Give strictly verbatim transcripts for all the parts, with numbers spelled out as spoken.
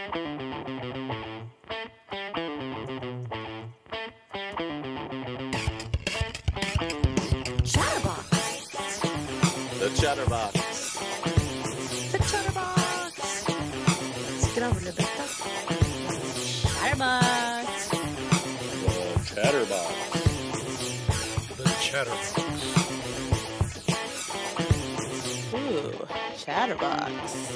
The Chatterbox. The Chatterbox. Let's get over to the Chatterbox. The Chatterbox. The Chatterbox. Ooh, Chatterbox.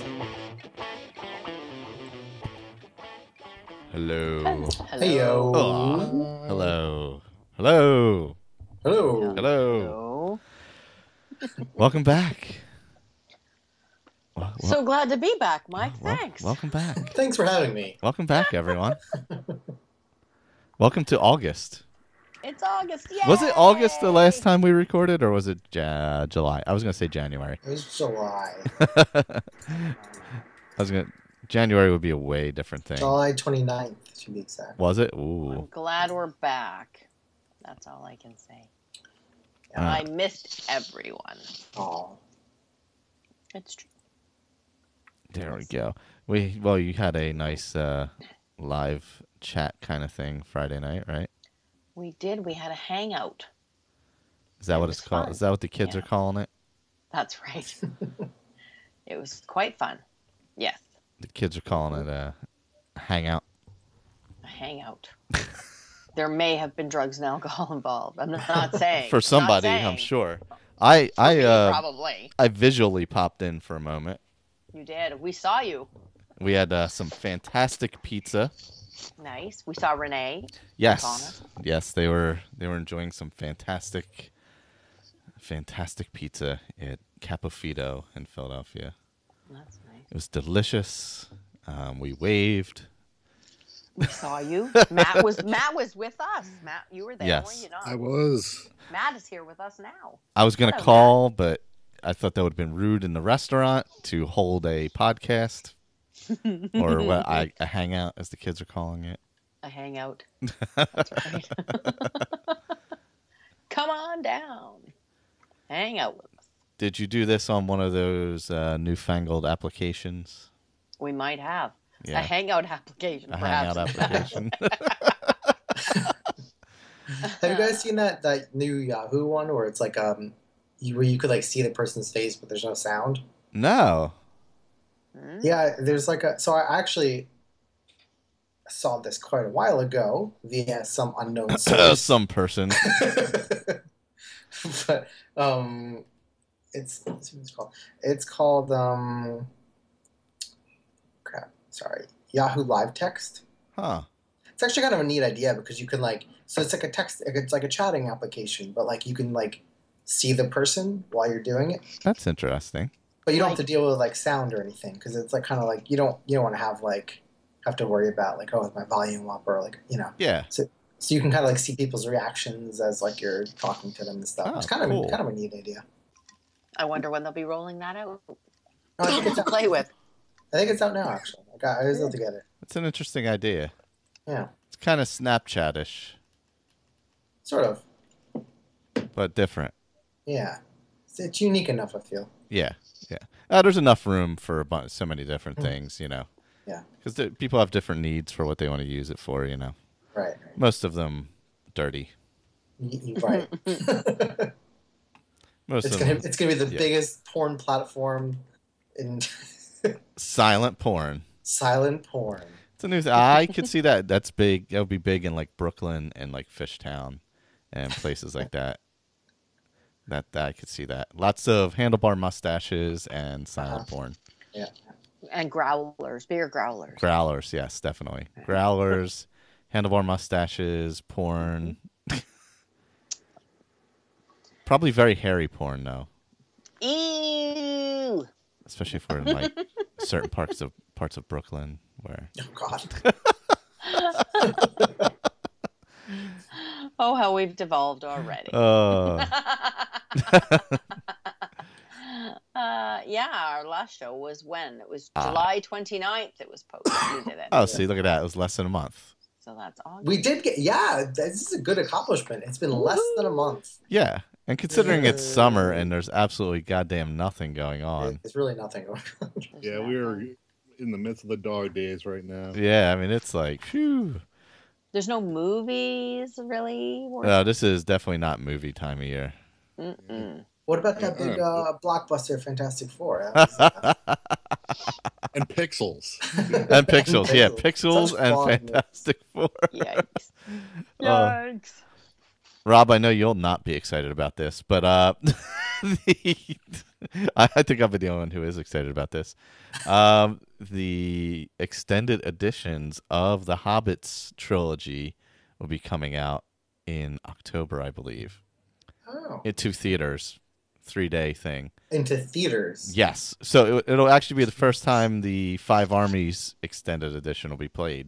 Hello. Hello. Heyo. Oh, hello. Hello. Hello. Hello. Welcome back. Well, well, So glad to be back, Mike. well, Thanks. Welcome back. Thanks for having me. Welcome back, everyone. Welcome to August. It's August. Yay! Was it August the last time we recorded, or was it uh, July? I was going to say January. It was July. I was going to... January would be a way different thing. July twenty-ninth, to be exact. Was it? I'm Ooh. glad we're back. That's all I can say. Uh, I missed everyone. Oh. It's true. There we go. We Well, you had a nice uh, live chat kind of thing Friday night, right? We did. We had a hangout. Is that It what was it's called? fun. Is that what the kids Yeah. are calling it? That's right. It was quite fun. Yes, The kids are calling it a hangout. a hangout. There may have been drugs and alcohol involved. I'm not saying. For Not somebody, saying. I'm sure. I I Me, uh probably. I visually popped in for a moment. You did. We saw you. We had uh, some fantastic pizza. Nice. We saw Renee. Yes, yes, they were they were enjoying some fantastic, fantastic pizza at Capofito in Philadelphia. That's nice. It was delicious. Um, we waved. We saw you. Matt was Matt was with us. Matt, you were there, Yes. were you not? I was. Matt is here with us now. I was gonna Hello, call, but I thought that would have been rude in the restaurant to hold a podcast or what I a hangout, as the kids are calling it. A hangout. That's right. Come on down. Hang out with us. Did you do this on one of those uh, newfangled applications? We might have. Yeah. A hangout application, A perhaps. hangout application. Have you guys seen that, that new Yahoo one where it's like um you, where you could like see the person's face but there's no sound? No. Hmm? Yeah, there's like a so I actually saw this quite a while ago via some unknown source. Some person. But um it's let's see what it's called. It's called um crap, sorry. Yahoo Live Text. Huh. It's actually kind of a neat idea because you can like so it's like a text it's like a chatting application, but like you can like see the person while you're doing it. That's interesting. But you don't Like- have to deal with like sound or anything because it's like kind of like you don't you don't want to have like have to worry about like oh is my volume up or like you know Yeah. so you can kind of like see people's reactions as like you're talking to them and stuff. Oh, it's kind of cool. kind of a neat idea. I wonder when they'll be rolling that out No, I think it's to out, play with. I think it's out now actually. I got I was all together. It's an interesting idea. Yeah, It's kind of Snapchat-ish, sort of. but different. Yeah, it's, it's unique enough. I feel. Yeah. Yeah. Uh, there's enough room for a bunch, so many different things, you know. Yeah. Because people have different needs for what they want to use it for, you know. Right. right. Most of them dirty. You, you, right. Most it's of gonna them it's gonna be the yeah. biggest porn platform in silent porn. silent porn. It's a new. Th- I could see that. That's big. That would be big in like Brooklyn and like Fishtown and places like that. That, that I could see that. Lots of handlebar mustaches and silent Uh-huh. porn. Yeah. And growlers, beer growlers. Growlers, yes, definitely. Growlers, handlebar mustaches, porn. Probably very hairy porn, though. Ew. Especially if we're in like certain parts of parts of Brooklyn where. Oh God. Oh, how we've devolved already. Uh, Uh, yeah, our last show was when? It was Ah. July twenty-ninth it was posted. We did it. oh, see, look at that. It was less than a month. So that's August. We did get yeah. This is a good accomplishment. It's been less than a month. Yeah. And considering it's summer and there's absolutely goddamn nothing going on. It's really nothing. There's Yeah, that we were. one. in the midst of the dog days right now. Yeah, I mean it's like, phew. There's no movies really. worth- No, this is definitely not movie time of year. Mm-mm. What about that big Uh-uh. uh, blockbuster Fantastic Four? That was- And Pixels. And Pixels, yeah, Pixels Such and fun. Fantastic Four. Yikes! Oh. Yikes! Rob, I know you'll not be excited about this, but uh, the, I, I think I'll be the only one who is excited about this. Um, the extended editions of the Hobbits trilogy will be coming out in October, I believe, Oh, into theaters, three day thing. into theaters. Yes, so it, it'll actually be the first time the Five Armies extended edition will be played.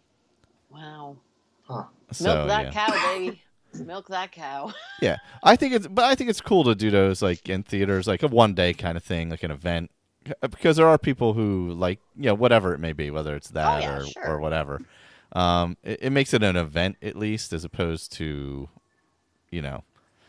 Wow! Huh. So, Milk that yeah. cow, baby. Milk that cow. Yeah, I think it's, but I think it's cool to do those like in theaters, like a one day kind of thing, like an event, because there are people who like, you know, whatever it may be, whether it's that yeah, or sure. or whatever. Um, it, it makes it an event at least, as opposed to, you know,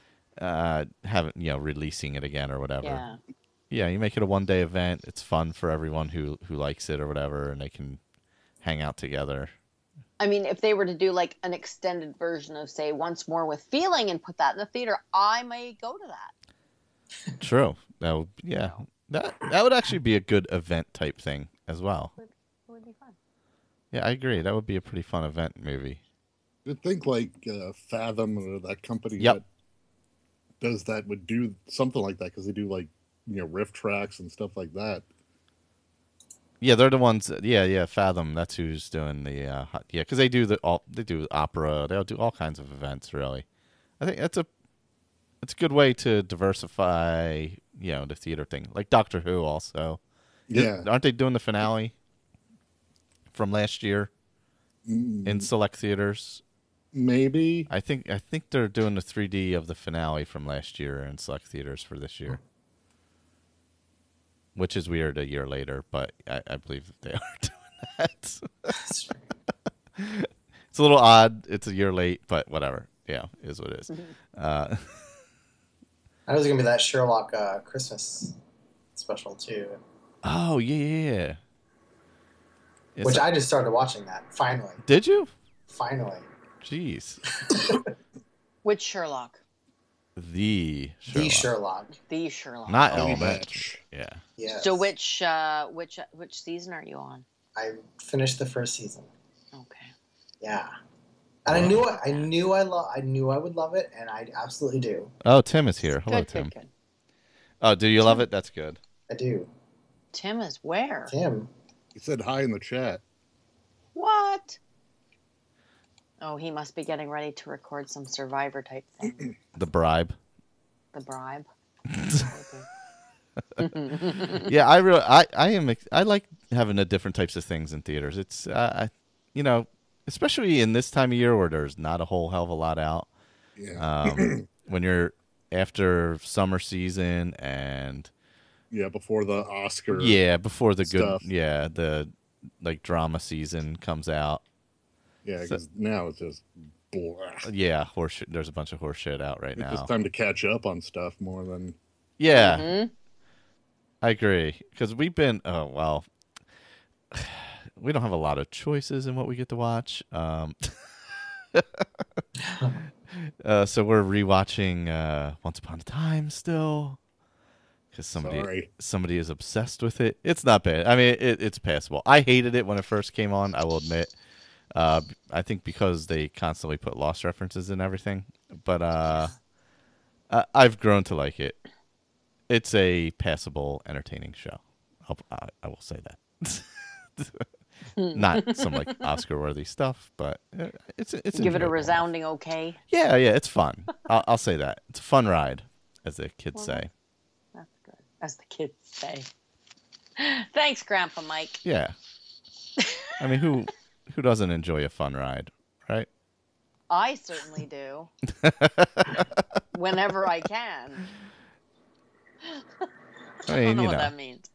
uh, having you know releasing it again or whatever. Yeah. Yeah, you make it a one day event. It's fun for everyone who who likes it or whatever, and they can hang out together. I mean, if they were to do like an extended version of, say, Once More with Feeling and put that in the theater, I might go to that. True. That would, yeah. That that would actually be a good event type thing as well. It would be fun. Yeah, I agree. That would be a pretty fun event movie. You'd think like uh, Fathom or that company Yep. that does that would do something like that because they do like you know riff tracks and stuff like that. Yeah, they're the ones. That, yeah, yeah. Fathom. That's who's doing the. Uh, ho- yeah, because they do the all. They do opera. They'll do all kinds of events. Really, I think that's a. It's a good way to diversify. You know, the theater thing, like Doctor Who. Also, Yeah, aren't they doing the finale from last year Mm, in select theaters? maybe. I think. I think they're doing the three D of the finale from last year in select theaters for this year. Which is weird a year later, but I, I believe that they are doing that. That's right. It's a little odd. It's a year late, but whatever. Yeah, it is what it is. Uh, I was gonna be that Sherlock uh, Christmas special too, oh yeah, yeah, yeah. It's which a- I just started watching that. Finally, did you? finally, Jeez, Which Sherlock? the Sherlock. the Sherlock. The Sherlock. not Okay. Elementary. Match. Yeah. Yes. So which uh, which which season are you on? I finished the first season. Okay. Yeah, and I knew I, I knew I lo- I knew I would love it, and I absolutely do. Oh, Tim is here. Hello, Good, Tim. good, good. Oh, do you love it? That's good. I do. Tim is where? Tim. He said hi in the chat. What? Oh, he must be getting ready to record some Survivor type thing. The bribe. The bribe. Yeah, I really, I, I am, ex- I like having the different types of things in theaters. It's, uh, I, you know, especially in this time of year where there's not a whole hell of a lot out. Yeah, Um, when you're after summer season and yeah. Before the Oscar. yeah, before the good, stuff. yeah, the like drama season comes out. yeah. Because now it's just blah. Yeah, horse. There's a bunch of horse shit out right It's now. just time to catch up on stuff more than Yeah, Mhm. I agree. Because we've been, oh, well, we don't have a lot of choices in what we get to watch. Um, uh, so we're rewatching uh, Once Upon a Time still. Because somebody, Sorry. somebody is obsessed with it. It's not bad. I mean, it, it's passable. I hated it when it first came on, I will admit. Uh, I think because they constantly put lost references and everything. But uh, I, I've grown to like it. It's a passable, entertaining show. I'll, I, I will say that. Not some like Oscar-worthy stuff, but uh, it's it's Give it a enjoyable. resounding okay. Yeah, yeah, it's fun. I'll, I'll say that it's a fun ride, as the kids Well, say. That's good, as the kids say. Thanks, Grandpa Mike. Yeah. I mean, who who doesn't enjoy a fun ride, right? I certainly do. Whenever I can. I I mean, don't know you what know. that means.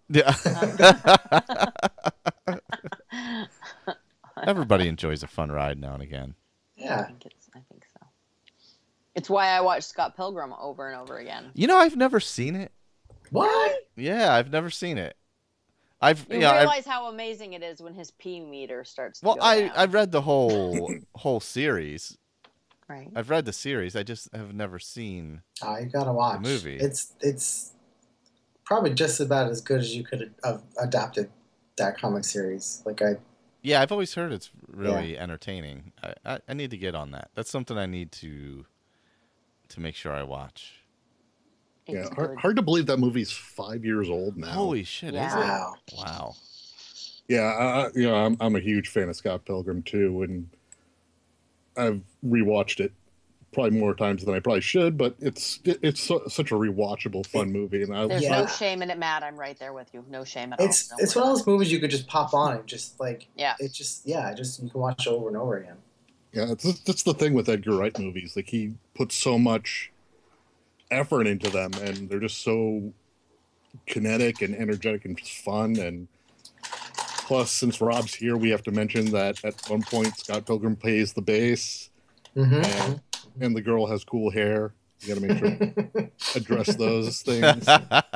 Yeah. Everybody enjoys a fun ride now and again. I Yeah. think it's. I think so. It's why I watch Scott Pilgrim over and over again. You know, I've never seen it. What? Yeah, I've never seen it. I've You yeah, I've, realize how amazing it is when his pee meter starts to well, go I down. I've read the whole whole series. Right. I've read the series. I just have never seen. Oh, you gotta watch The movie. It's it's probably just about as good as you could have adapted that comic series. Like I, Yeah, I've always heard it's really entertaining. I, I I need to get on that. That's something I need to to make sure I watch. Yeah, It's hard, good. hard to believe that movie's five years old now. Holy shit! Is Yeah. it? wow. Wow. Yeah, I, I- you know, I'm I'm a huge fan of Scott Pilgrim too, and I've rewatched it probably more times than I probably should. But it's it, it's so, such a rewatchable, fun movie, and I There's Yeah. no shame in it, Matt. I'm right there with you. No shame at all. It's Don't it's worry one of about those movies you could just pop on and just like Yeah. it just yeah just you can watch it over and over again. yeah, it's that's the thing with Edgar Wright movies. Like he puts so much effort into them, and they're just so kinetic and energetic and just fun. And plus, since Rob's here, we have to mention that at one point Scott Pilgrim plays the bass, Mm-hmm. and, and the girl has cool hair. You got to make sure address those things.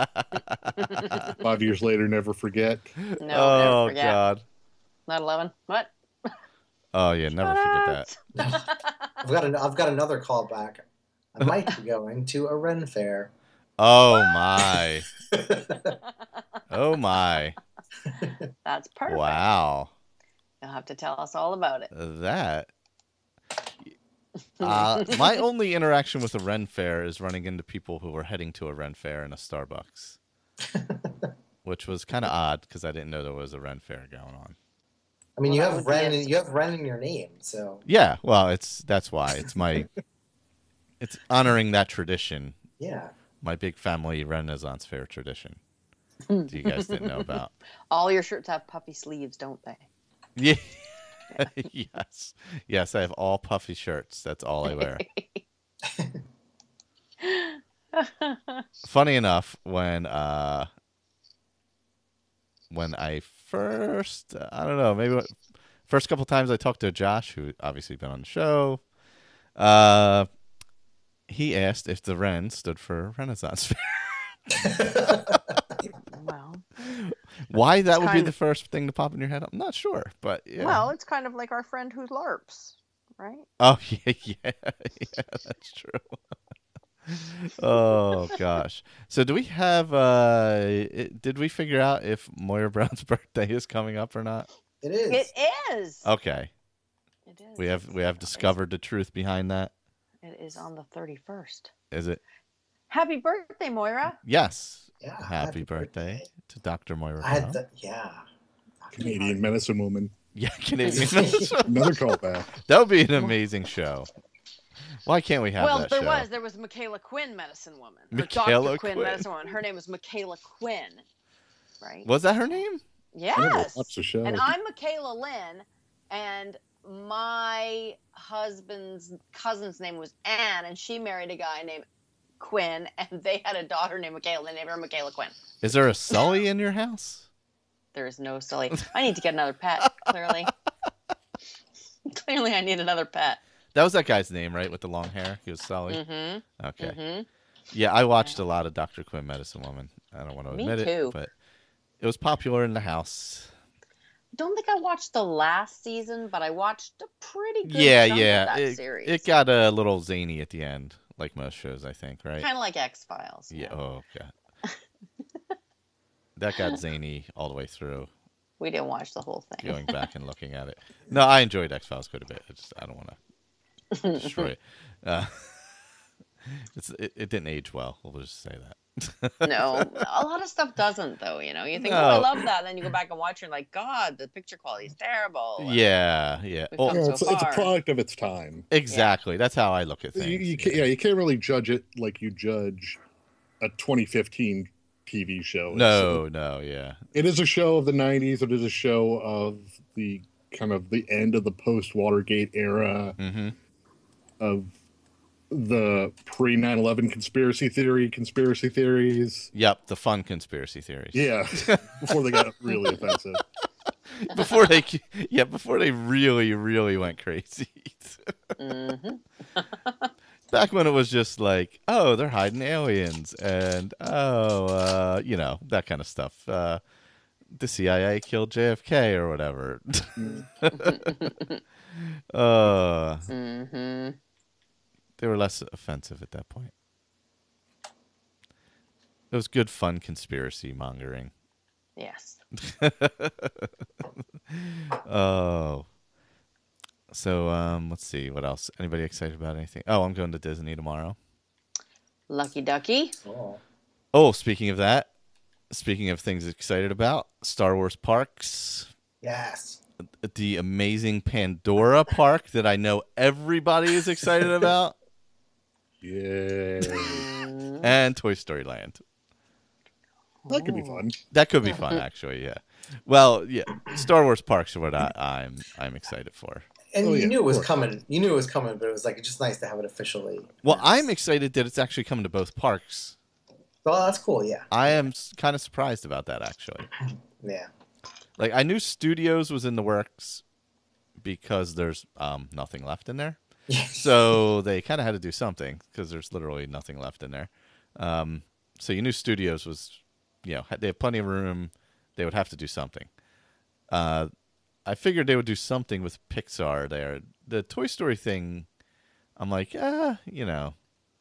Five years later, never forget. it. No, oh never forget. God. Not eleven. What? Oh yeah, never forget that. I've got an, I've got another callback. I might be going to a Ren fair. Oh my. Oh my. That's perfect. Wow. You'll have to tell us all about it. That. Uh, my only interaction with a Ren fair is running into people who were heading to a Ren fair in a Starbucks, which was kind of odd because I didn't know there was a Ren fair going on. I mean, Well, you that have would be Ren. a- In, you have Ren in your name, so Yeah, well, it's that's why it's my, it's honoring that tradition, yeah. my big family Renaissance fair tradition. Do you guys didn't know about? All your shirts have puffy sleeves, don't they? Yeah. Yes. Yes, I have all puffy shirts. That's all I wear. Funny enough, when uh when I first I don't know, maybe what- first couple times I talked to Josh, who obviously been on the show, uh he asked if the Ren stood for Renaissance Fair. Well, Why that would be kind the of- first thing to pop in your head, I'm not sure, but yeah. well, it's kind of like our friend who LARPs, right? Oh yeah, yeah, yeah, that's true. Oh gosh. So do we have? uh it, Did we figure out if Moira Brown's birthday is coming up or not? It is. It is. Okay, It is. we have we have discovered the truth behind that. It is on the thirty-first. Is it? Happy birthday, Moira. Yes. Yeah. Happy, birthday, to Doctor Moira I had Brown. the, yeah. Canadian medicine woman. Yeah, Canadian. Another callback. That would be an amazing show. Why can't we have Well, that there show? was there was Michaela Quinn, medicine woman. Or Michaela Doctor Quinn, Quinn. medicine woman. Her name was Michaela Quinn, right? Was that her name? I never Yes. watched the show. And I'm Michaela Lynn, and my husband's cousin's name was Anne, and she married a guy named Quinn, and they had a daughter named Michaela. They named her Michaela Quinn. Is there a Sully in your house? There is no Sully. I need to get another pet. Clearly, clearly, I need another pet. That was that guy's name, right? With the long hair, he was Sully. Mm-hmm. Okay. Mm-hmm. Yeah, I watched a lot of Doctor Quinn, Medicine Woman. I don't want to Me admit too. it, but it was popular in the house. Don't think I watched the last season, but I watched a pretty good Yeah, chunk yeah. of that It, series. it got a little zany at the end, like most shows, I think, right? kind of like X Files. Yeah. Oh god. That got zany all the way through. We didn't watch the whole thing. Going back and looking at it. No, I enjoyed X Files quite a bit. I just I don't want to destroy it. Uh, it's it, it didn't age well. We'll just say that. No, a lot of stuff doesn't, though. You know, you think, No. oh, I love that. Then you go back and watch it, and like, God, the picture quality is terrible. And Yeah, yeah. We've Oh, come Yeah, so it's, it's a far. product of its time. exactly. That's how I look at things. You, you can't, yeah, you can't really judge it like you judge a twenty fifteen T V show. It's- No, no, yeah. it is a show of the nineties. It is a show of the kind of the end of the post Watergate era Mm-hmm. of the pre nine eleven conspiracy theory, conspiracy theories. Yep, the fun conspiracy theories. Yeah, before they got really offensive. Before they, yeah, before they really, really went crazy. Mhm. Back when it was just like, oh, they're hiding aliens, and oh, uh, you know, that kind of stuff. Uh, the C I A killed J F K or whatever. uh, hmm they were less offensive at that point. It was good, fun conspiracy mongering. Yes. Oh. So, um, let's see. What else? Anybody excited about anything? Oh, I'm going to Disney tomorrow. Lucky ducky. Oh. Oh, speaking of that, speaking of things excited about, Star Wars parks. Yes. The amazing Pandora park that I know everybody is excited about. Yeah. Mm. And Toy Story Land. That could be fun. That could be fun, actually, yeah. Well, yeah, Star Wars parks are what I, I'm I'm excited for. And Oh, you yeah, knew it was of course. coming. You knew it was coming, but it was like it's just nice to have it officially. Well, announced. I'm excited that it's actually coming to both parks. Well, that's cool. Yeah. I am kind of surprised about that, actually. Yeah. Like, I knew Studios was in the works because there's um, nothing left in there. So they kind of had to do something because there's literally nothing left in there. Um, so you knew Studios was, you know, they have plenty of room. They would have to do something. Uh, I figured they would do something with Pixar there. The Toy Story thing, I'm like, ah, you know.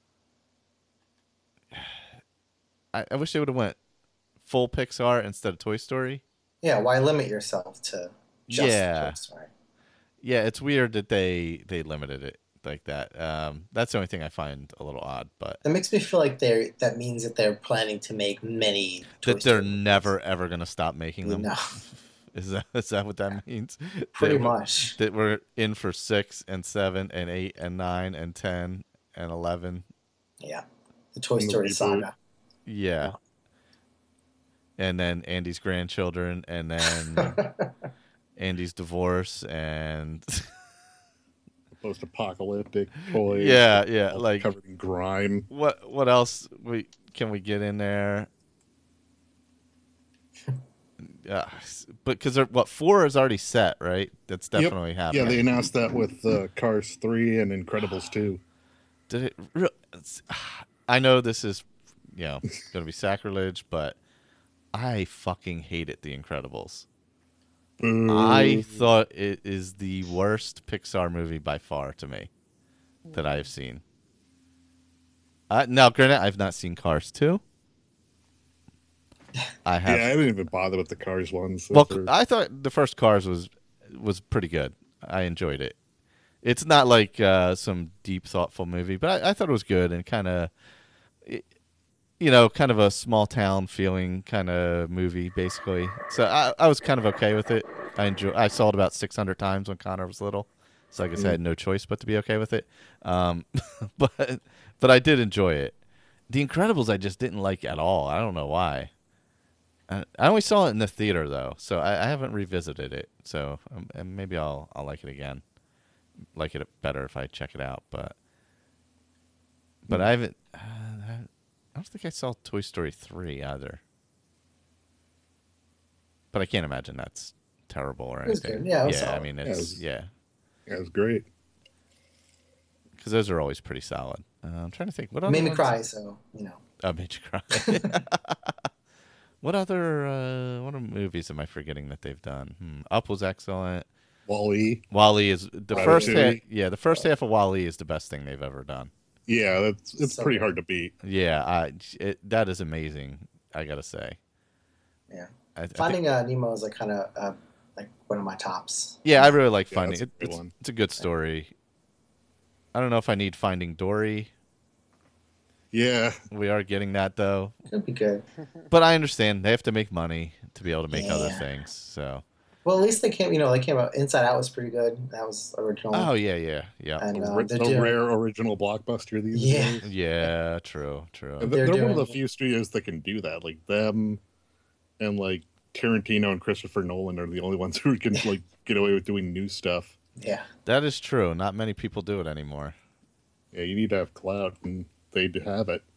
I, I wish they would have went full Pixar instead of Toy Story. Yeah. Why limit yourself to just Yeah. Toy Story? Yeah, it's weird that they they limited it like that. Um, that's the only thing I find a little odd, but That makes me feel like they're. That means that they're planning to make many. Toy that they're Story movies. never ever gonna stop making them. No. Is that is that what that means? Pretty that, much. That we're in for six and seven and eight and nine and ten and eleven. Yeah. The Toy And the Story reboot. saga. Yeah. And then Andy's grandchildren, and then Andy's divorce, and Post-apocalyptic toys. yeah, yeah, all like covered in grime. what what else we can we get in there? Yeah, but because what four is already set, right? That's Yep. definitely happening. Yeah, they announced that with uh, Cars three and Incredibles two. Did it? Re- it's- I know this is, you know, going to be sacrilege, but I fucking hated The Incredibles. Boo. I thought it is the worst Pixar movie by far to me that I have seen. Uh, now, granted, I've not seen Cars two. I have. Yeah, I didn't even bother with the Cars ones. Well, They're- I thought the first Cars was was pretty good. I enjoyed it. It's not like uh, some deep, thoughtful movie, but I, I thought it was good and kind of, you know, kind of a small town feeling kind of movie, basically. So I, I was kind of okay with it. I enjoy. I saw it about six hundred times when Connor was little, so I guess I had no choice but to be okay with it. Um, but but I did enjoy it. The Incredibles, I just didn't like at all. I don't know why. I I only saw it in the theater though, so I, I haven't revisited it. So um, and maybe I'll I'll like it again, like it better if I check it out. But but I haven't. Uh, I don't think I saw Toy Story three either. But I can't imagine that's terrible or It was anything. good. Yeah, it was yeah. I solid. mean, Yeah, it's it was- yeah, yeah, it was great. because those are always pretty solid. Uh, I'm trying to think. What other Made me ones- cry, so you know. Oh, made you cry. What other uh, what are movies am I forgetting that they've done? Hmm. Up was excellent. Wall-E. Wally is the Ratatouille. first half. Yeah, the first half of Wally is the best thing they've ever done. Yeah, that's it's So pretty good. hard to beat. Yeah, I it, that is amazing. I gotta say. Yeah. I, I think- Finding uh, Nemo is like kind of uh, like one of my tops. yeah, I really like Yeah, Finding. that's a It, good it's, one. it's a good story. I don't know if I need Finding Dory. Yeah, We are getting that though, It'd be good. but I understand they have to make money to be able to make other Yeah. things. So. Well, at least they came. You know, they came out. Inside Out was pretty good. That was original. Oh yeah, yeah, yeah, and a, uh, ra- they're a doing. rare original blockbuster these Yeah. days. yeah. True, true. And They're They're, one of the doing- few studios that can do that. Like them, and like Tarantino and Christopher Nolan are the only ones who can like get away with doing new stuff. Yeah. That is true. Not many people do it anymore. Yeah, you need to have clout, and they do have it.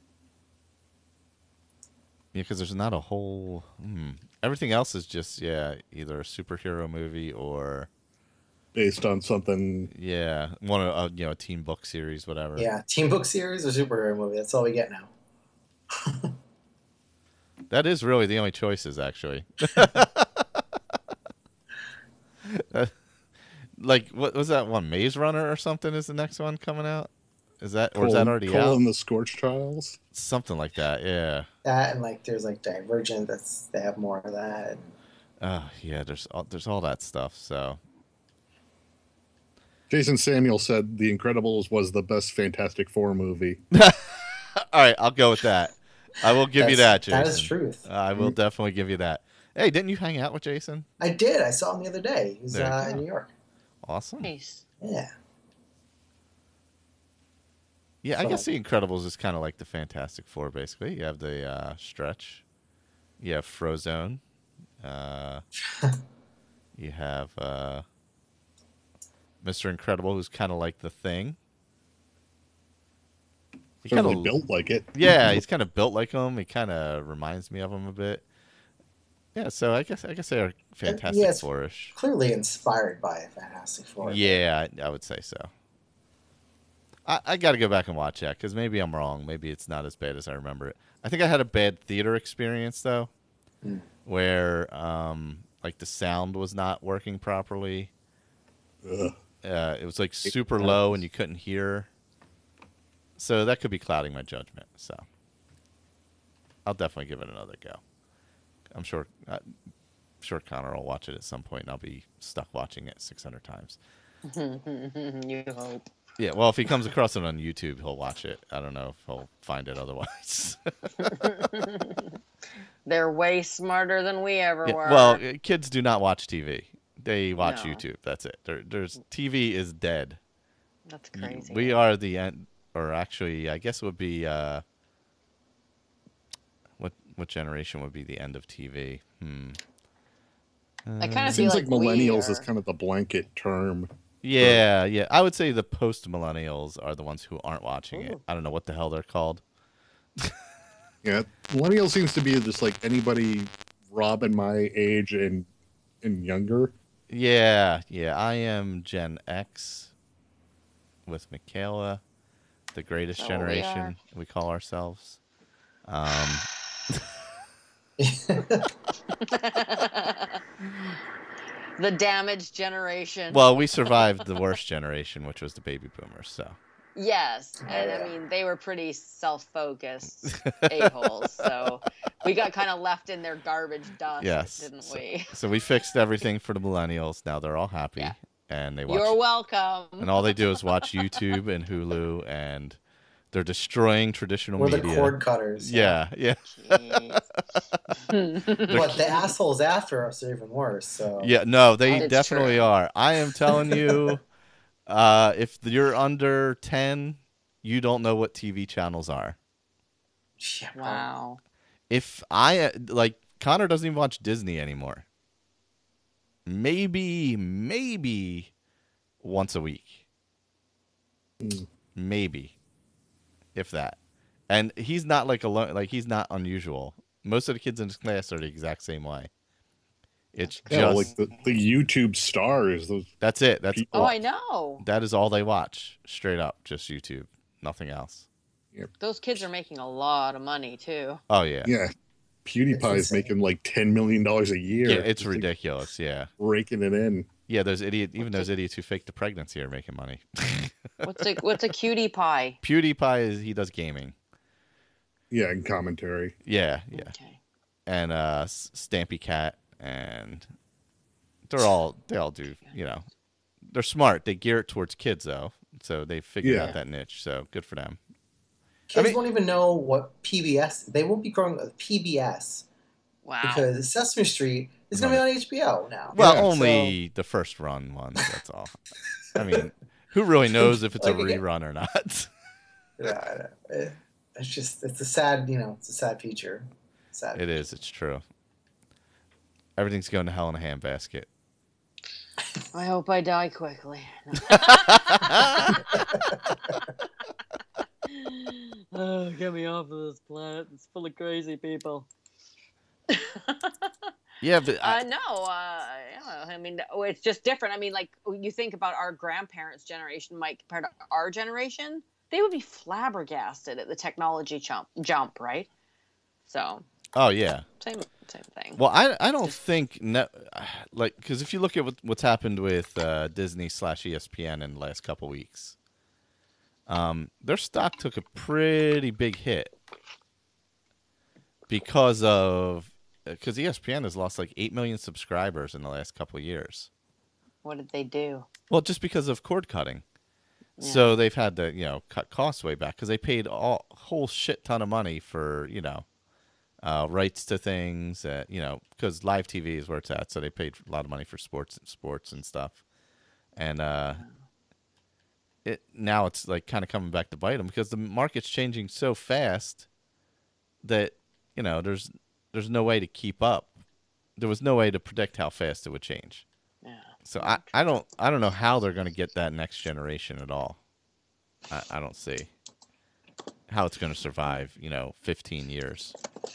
Yeah, because there's not a whole. Hmm. Everything else is just yeah, either a superhero movie or Based on something. yeah, one of uh, you know a teen book series, whatever. Yeah. Team book series or superhero movie. That's all we get now. That is really the only choices, actually. Uh, like, what was that one? Maze Runner or something is the next one coming out? Is that, or is that Cole- already Cole out? and the Scorch Trials. Something like that, yeah. That and like there's like Divergent. That's they have more of that. Oh, yeah, there's all, there's all that stuff, so. Jason Samuel said The Incredibles was the best Fantastic Four movie. All right, I'll go with that. I will give you that, That's- Jason. That is truth. Uh, I will definitely give you that. Hey, didn't you hang out with Jason? I did. I saw him the other day. He was There you uh, go. in New York. Awesome. Nice. Yeah. Yeah, I So- guess The Incredibles is kind of like the Fantastic Four, basically. You have the uh, Stretch. You have Frozone. Uh, you have uh, Mister Incredible, who's kind of like the Thing. He Certainly kinda- built like it. Yeah, he's kind of built like him. He kind of reminds me of him a bit. Yeah, so I guess I guess they are Fantastic yes. Four-ish. Clearly inspired by Fantastic Four. Yeah, I, I would say so. I, I got to go back and watch that because maybe I'm wrong. Maybe it's not as bad as I remember it. I think I had a bad theater experience though, Hmm. where um, like the sound was not working properly. Ugh. Uh, it was like super low and you couldn't hear. So that could be clouding my judgment. So I'll definitely give it another go. I'm sure. Uh, sure Connor will watch it at some point, and I'll be stuck watching it six hundred times. You hope. Yeah, well, if he comes across it on YouTube, he'll watch it. I don't know if he'll find it otherwise. They're way smarter than we ever Yeah, were. well, uh, kids do not watch T V. They watch No. YouTube. That's it. There, there's T V is dead. That's You- crazy. We are the end, or actually, I guess it would be uh, what what generation would be the end of T V? Hmm. I kind of Seems feel like like, millennials we is are. kind of the blanket term. Yeah, yeah. I would say the post millennials are the ones who aren't watching it. Ooh. I don't know what the hell they're called. Yeah, millennial seems to be just like anybody Robin my age and and younger. Yeah, yeah. I am Gen X with Michaela, the greatest So we generation we, call ourselves. Um, The damaged generation. well, we survived the worst generation, which was the baby boomers. So Yes, and yeah. I mean they were pretty self-focused a-holes, so we got kind of left in their garbage dust, yes, didn't so, we? so we fixed everything for the millennials. Now they're all happy, Yeah. and they watch. You're welcome. And all they do is watch YouTube and Hulu, and they're destroying traditional We're the media. cord cutters. Yeah, yeah, Jeez. But the assholes after us are even worse. So yeah. No, they It's definitely true. are. I am telling you, uh, if you're under ten, you don't know what T V channels are. Yeah, Wow. If I like, Connor doesn't even watch Disney anymore. Maybe, maybe once a week. Mm. Maybe, if that. And he's not like alone. Like he's not unusual. Most of the kids in his class are the exact same way. It's Yeah, just like the, the YouTube stars. Those that's it. That's people. Oh, all, I know. that is all they watch. Straight up, just YouTube, nothing else. Those kids are making a lot of money too. Oh yeah, Yeah, PewDiePie's insane. making like ten million dollars a year. yeah. It's Just, like, ridiculous. Yeah, raking it in. yeah. Those idiot, even those idiots who fake the pregnancy are making money. What's a what's a cutie pie? PewDiePie is he does gaming. Yeah, and commentary. Yeah, yeah. Okay. And uh, S- Stampy Cat, and they're all they all do. You know, they're smart. They gear it towards kids though, so they figured Yeah. out that niche. So good for them. kids mean- won't even know what P B S. They won't be growing up with P B S Wow. because Sesame Street is going to be on H B O now. Well, Yeah, only the first run ones. That's all. I mean, who really knows if it's a Like, again- rerun or not? So, yeah, I know. It- it's just it's a sad, you know, it's a sad feature. Sad. It is. It's true. Everything's going to hell in a handbasket. I hope I die quickly. Oh, get me off of this planet. It's full of crazy people. Yeah, but I, Uh, no, uh, I don't know. I mean, oh, it's just different. I mean, like you think about our grandparents' generation, Mike, compared to our generation, they would be flabbergasted at the technology jump, jump, right? So Oh yeah. Same same thing. Well, I I don't think ne- like because if you look at what, what's happened with uh, Disney slash E S P N in the last couple weeks, um, their stock took a pretty big hit because of because E S P N has lost like eight million subscribers in the last couple of years. What did they do? Well, just because of cord cutting. Yeah. So they've had to, you know, cut costs way back because they paid all whole shit ton of money for, you know, uh, rights to things. Uh, you know, because live T V is where it's at, so they paid a lot of money for sports, sports and stuff. And uh, it now it's like kind of coming back to bite them because the market's changing so fast that you know there's there's no way to keep up. There was no way to predict how fast it would change. Yeah. So I, I don't I don't know how they're going to get that next generation at all. I, I don't see how it's going to survive, you know, fifteen years.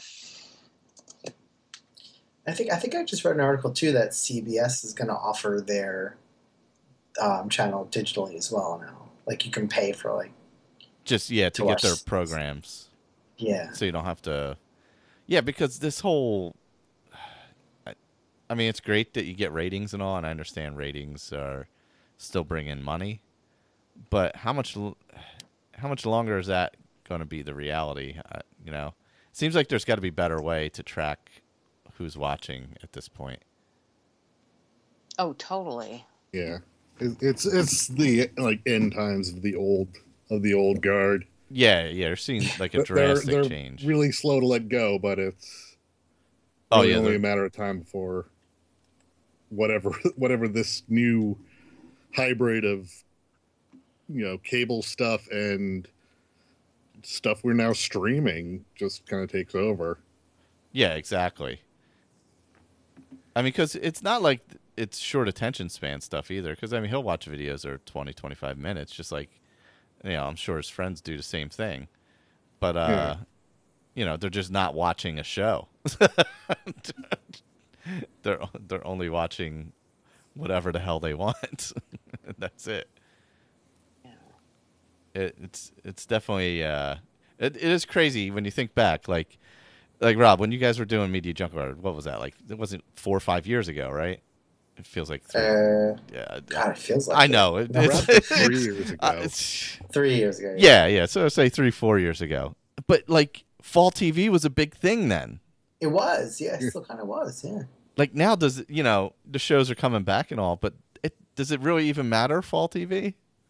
I think I think I just read an article too that C B S is going to offer their um, channel digitally as well now. Like you can pay for like Just yeah, to To get watch their s- programs, yeah. so you don't have to. Yeah, because this whole. I, I mean, it's great that you get ratings and all, and I understand ratings are still bringing money, but how much, l- how much longer is that going to be the reality? Uh, you know, it seems like there's got to be a better way to track who's watching at this point. Oh, totally. Yeah, it, it's it's the like end times of the old of the old guard. Yeah, yeah, you're seeing like a But they're drastic they're change. really slow to let go, but it's Oh, really yeah, only they're- a matter of time before whatever whatever this new hybrid of you know cable stuff and stuff we're now streaming just kind of takes over. Yeah, exactly. I mean, because it's not like it's short attention span stuff either. Because, I mean, he'll watch videos that are twenty, twenty-five minutes, just like, you know, I'm sure his friends do the same thing. But, uh, Yeah. you know, they're just not watching a show. they're they're only watching whatever the hell they want. That's it. Yeah. It it's it's definitely uh, it, it is crazy when you think back. Like, like Rob, when you guys were doing Media Junkyard, what was that like? It wasn't four or five years ago, right? It feels like three. Uh, yeah, God, it feels like I it. know. It, No, it's, Wrapped up three years ago. uh, it's- three years ago. yeah, yeah. So I say three, four years ago. But like fall T V was a big thing then. It was. Yeah, it still kind of was. Yeah. Like now, does it, you know the shows are coming back and all, but it does it really even matter fall T V?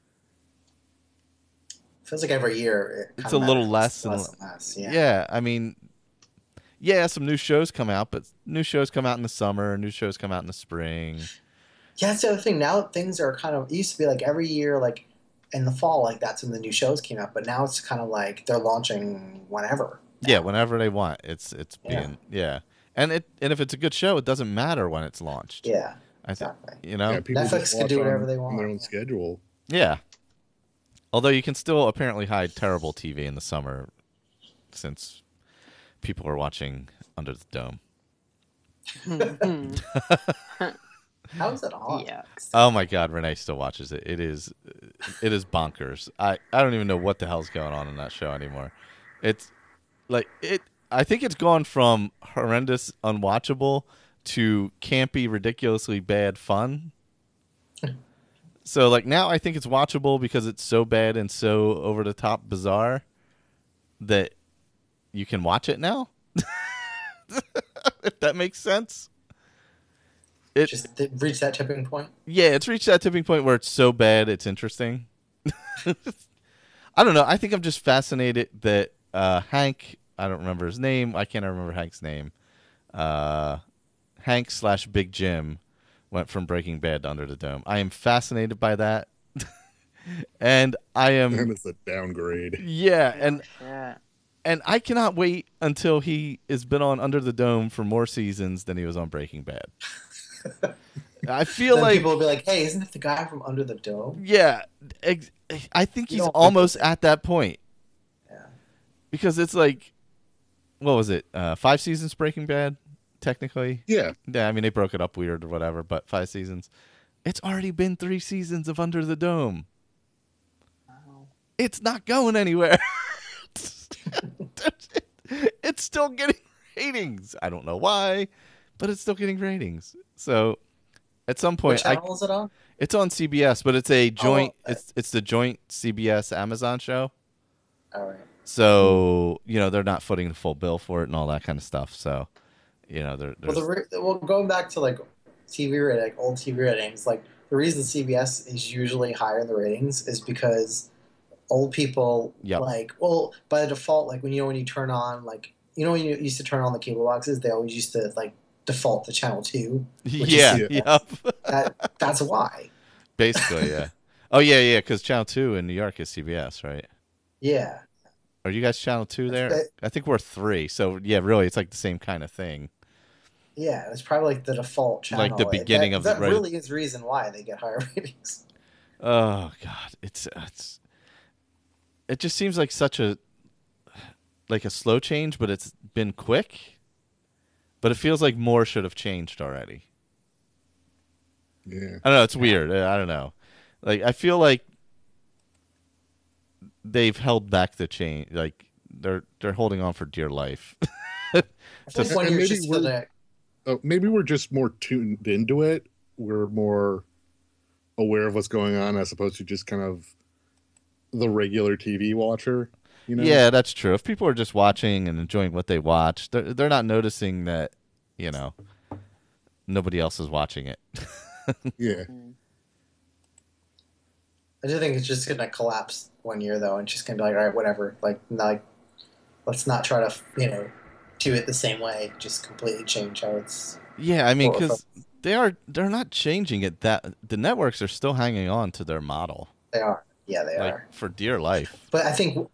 Feels like every year it It's kinda a little matters less and less and less. Yeah. Yeah, I mean, yeah, some new shows come out, but new shows come out in the summer, new shows come out in the spring. Yeah, that's the other thing. Now things are kind of. It used to be like every year, like in the fall, like that's when the new shows came out. But now it's kind of like they're launching whenever. Yeah, whenever they want, it's it's Yeah. being yeah, and it and if it's a good show, it doesn't matter when it's launched. Yeah, I think exactly. you know. Yeah, people Netflix just can watch do whatever on- they on want, their own yeah. schedule. Yeah. Although you can still apparently hide terrible T V in the summer, since people are watching Under the Dome. How is it on? Yeah. Oh my God, Renee still watches it. It is, it is bonkers. I, I don't even know what the hell's going on in that show anymore. It's like it. I think it's gone from horrendous, unwatchable to campy, ridiculously bad fun. So like now, I think it's watchable because it's so bad and so over the top bizarre that you can watch it now. If that makes sense. It, Just th- reach that tipping point. yeah, it's reached that tipping point where it's so bad it's interesting. I don't know. I think I'm just fascinated that uh, Hank, I don't remember his name. I can't remember Hank's name. Uh, Hank slash Big Jim went from Breaking Bad to Under the Dome. I am fascinated by that. And I And am, it's a downgrade. yeah, and Shit. and I cannot wait until he has been on Under the Dome for more seasons than he was on Breaking Bad. I feel Then like people will be like, "Hey, isn't it the guy from Under the Dome?" yeah, ex- I think You he's don't- almost at that point Yeah. because it's like, what was it? Uh, five seasons Breaking Bad, technically. Yeah, Yeah, I mean they broke it up weird or whatever, but five seasons. It's already been three seasons of Under the Dome. Wow. It's not going anywhere. It's still getting ratings. I don't know why, but it's still getting ratings. So at some What point, I, channel is it on? it's on C B S, but it's a joint. okay. It's it's the joint C B S Amazon show. All right. So you know they're not footing the full bill for it and all that kind of stuff. So you know they're, Well, there's the re- well, going back to like T V rating, like old T V ratings, like the reason C B S is usually higher in the ratings is because old people Yep. like well by default, like when you know when you turn on like you know when you used to turn on the cable boxes, they always used to like default to channel two. Which is yeah, C B S. yep. That that's why. Basically, yeah. Oh yeah, yeah. Because Channel Two in New York is C B S, right? Yeah. Are you guys Channel Two there? That- I think we're three. So yeah, really, it's like the same kind of thing. Yeah, it's probably like the default channel. Like the beginning that, of the- that right. really is the reason why they get higher ratings. Oh God, it's it's. It just seems like such a, like a slow change, but it's been quick. But it feels like more should have changed already. Yeah. I don't know. It's weird. I don't know. Like I feel like they've held back the change. Like they're they're holding on for dear life. I think And when you're maybe just we're- gonna Oh, maybe we're just more tuned into it. We're more aware of what's going on as opposed to just kind of the regular T V watcher. You know? Yeah, that's true. If people are just watching and enjoying what they watch, they're they're not noticing that, you know, nobody else is watching it. Yeah. I do think it's just gonna collapse one year though, and it's just gonna be like, all right, whatever. Like, like, let's not try to, you know, do it the same way. Just completely change how it's. Yeah, I mean, Well, because they are they're not changing it. That the networks are still hanging on to their model, They are, yeah, they like are. for dear life. But I think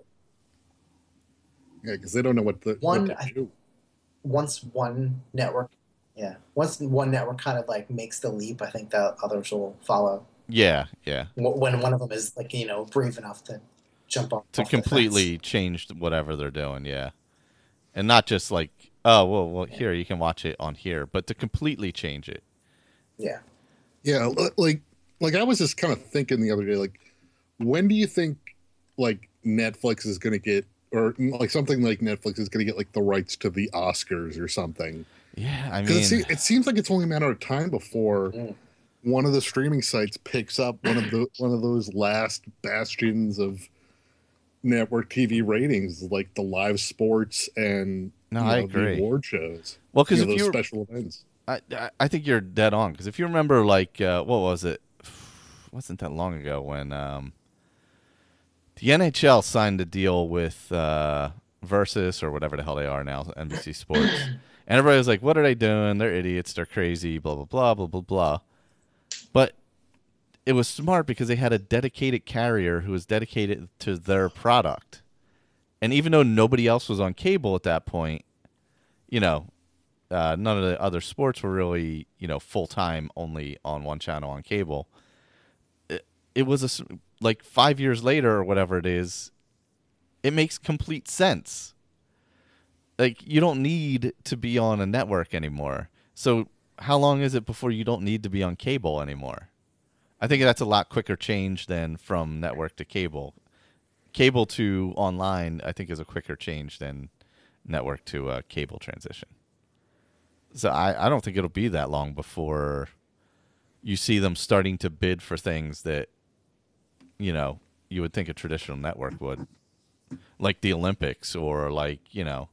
Yeah, because they don't know what the One, what to I- do. once one network, yeah, once one network kind of like makes the leap, I think that others will follow. Yeah, yeah. Wh- When one of them is like, you know, brave enough to jump off To off the completely change whatever they're doing, yeah, and not just like, oh well, well here you can watch it on here, but to completely change it. fence. Yeah, li- like like I was just kind of thinking the other day, like, when do you think like Netflix is going to get, or like something like Netflix is going to get like the rights to the Oscars or something? Yeah, I Because mean, it, se- it seems like it's only a matter of time before Mm. one of the streaming sites picks up one of the one of those last bastions of network T V ratings, like the live sports and No, you I know, agree. the award shows. well, because You know, if those you, special events. I, I I think you're dead on. Because if you remember, like, uh, what was it? Wasn't that long ago when um, the N H L signed a deal with uh, Versus or whatever the hell they are now, N B C Sports, and everybody was like, "What are they doing? They're idiots. They're crazy. Blah blah blah blah blah blah." But it was smart because they had a dedicated carrier who was dedicated to their product, and even though nobody else was on cable at that point, you know. Uh, none of the other sports were really, you know, full time only on one channel on cable. It, it was a s like five years later or whatever it is. It makes complete sense. Like you don't need to be on a network anymore. So how long is it before you don't need to be on cable anymore? I think that's a lot quicker change than from network to cable. Cable to online, I think, is a quicker change than network to uh, cable transition. So I, I don't think it'll be that long before you see them starting to bid for things that, you know, you would think a traditional network would. Like the Olympics or like, you know,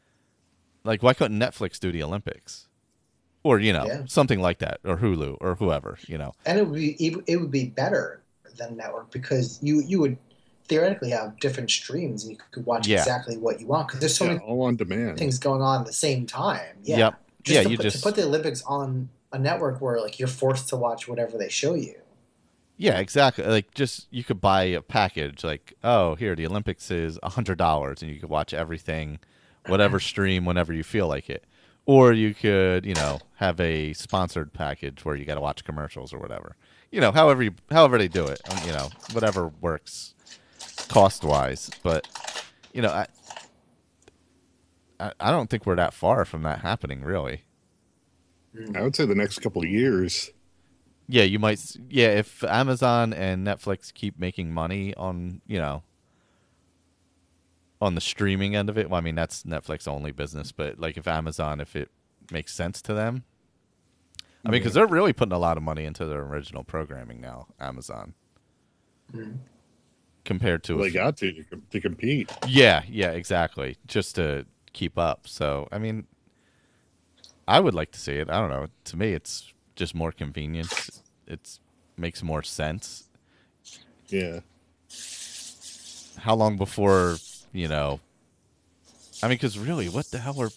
like why couldn't Netflix do the Olympics? Or, you know, Yeah. something like that. Or Hulu or whoever, you know. And it would be it it would be better than network because you you would theoretically have different streams and you could watch Yeah. exactly what you want because there's so Yeah, many all on demand. things going on at the same time. Yeah. Yep. Just Yeah, to you put, just to put the Olympics on a network where like you're forced to watch whatever they show you. Yeah, exactly. Like, just you could buy a package. Like, oh, here the Olympics is a hundred dollars, and you could watch everything, whatever stream, whenever you feel like it. Or you could, you know, have a sponsored package where you got to watch commercials or whatever. You know, however you, however they do it. Um, you know, whatever works cost wise. But you know, I, I, I don't think we're that far from that happening, really. I would say the next couple of years. Yeah, you might. s- Yeah, if Amazon and Netflix keep making money on, you know, on the streaming end of it, well, I mean that's Netflix only business, but like if Amazon, if it makes sense to them, I mean, because they're really putting a lot of money into their original programming now, Amazon, Mm. compared to Well, a they got to to, to compete. yeah, yeah, exactly, just to keep up. So I mean, I would like to see it. I don't know. To me, it's just more convenience. It's makes more sense. Yeah. How long before, you know? I mean, because really, what the hell are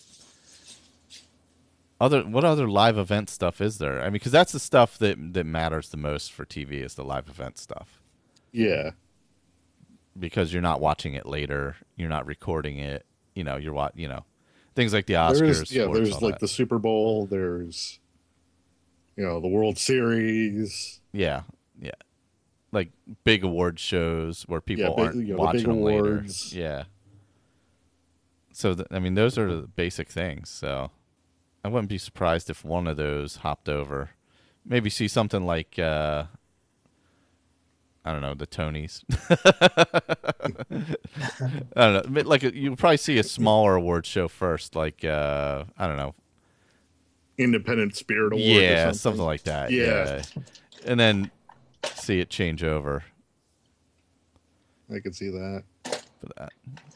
other what other live event stuff is there? I mean, because that's the stuff that that matters the most for T V is the live event stuff. Yeah. Because you're not watching it later, you're not recording it. You know, you're what you know, things like the Oscars. There's, yeah, sports, there's all like that. the Super Bowl. There's, you know, the World Series. Yeah, yeah, like big award shows where people Yeah, big- aren't you know, the watching big them later. awards. Yeah. So th- I mean, those are the basic things. So I wouldn't be surprised if one of those hopped over. Maybe see something like uh, I don't know, the Tonys. I don't know, like you'll probably see a smaller award show first, like uh, I don't know, Independent Spirit Award. yeah, or something. something like that. Yeah. Yeah, and then see it change over I could see that. for that.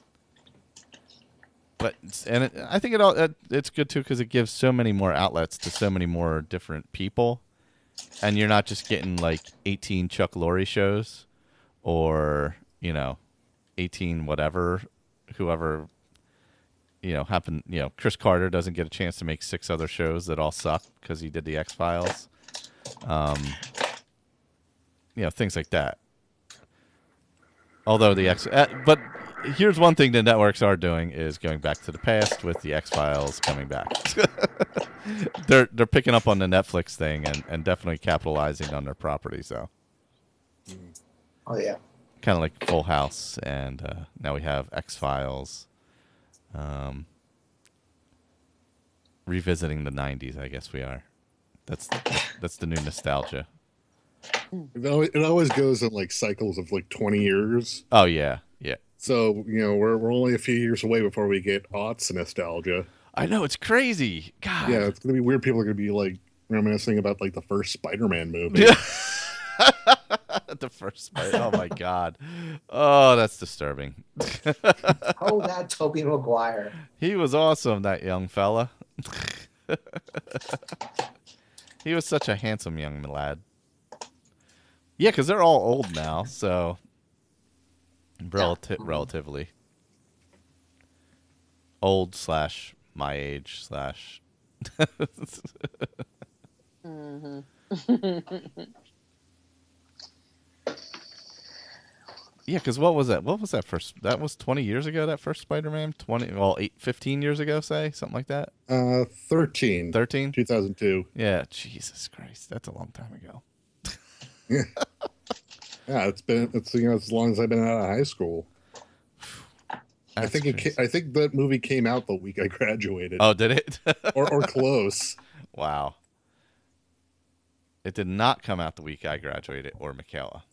But and it, I think it all it, it's good too because it gives so many more outlets to so many more different people, and you're not just getting like eighteen Chuck Lorre shows, or you know, eighteen whatever, whoever, you know, happen. You know, Chris Carter doesn't get a chance to make six other shows that all suck because he did the X Files. Um, you know, things like that. Although the X, uh, but here's one thing the networks are doing is going back to the past with the X Files coming back. they're they're picking up on the Netflix thing and, and definitely capitalizing on their property. So Oh yeah. kind of like Full House, and uh, now we have X Files. Um, revisiting the nineties, I guess we are. That's that's the new nostalgia. It always, it always goes in like cycles of like twenty years. Oh yeah, yeah. So, you know, we're, we're only a few years away before we get aughts nostalgia. I know, it's crazy. God. Yeah, it's going to be weird. People are going to be like reminiscing about like the first Spider-Man movie. The first Spider. Oh my God. Oh, that's disturbing. Oh, that Tobey Maguire. He was awesome, that young fella. He was such a handsome young lad. Yeah, because they're all old now, so relati- relatively old slash my age slash. Mm-hmm. Yeah, because what was that? What was that first? That was twenty years ago. That first Spider-Man, twenty, well, eight, fifteen years ago, say something like that. Uh, thirteen. Thirteen. two thousand two. Yeah, Jesus Christ, that's a long time ago. Yeah, it's been it's you know as long as I've been out of high school. I That's think it. crazy. Ca- I think that movie came out the week I graduated, Oh, did it? or or close. Wow. It did not come out the week I graduated, or Michaela.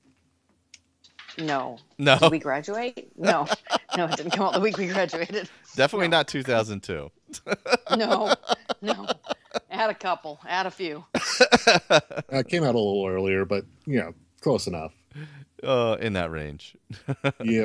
No. No, Did we graduate? No. No, it didn't come out the week we graduated. definitely No. not two thousand two. No. No. I had a couple. I had a few. Uh, it came out a little earlier, but you know, close enough. Uh, in that range. Yeah.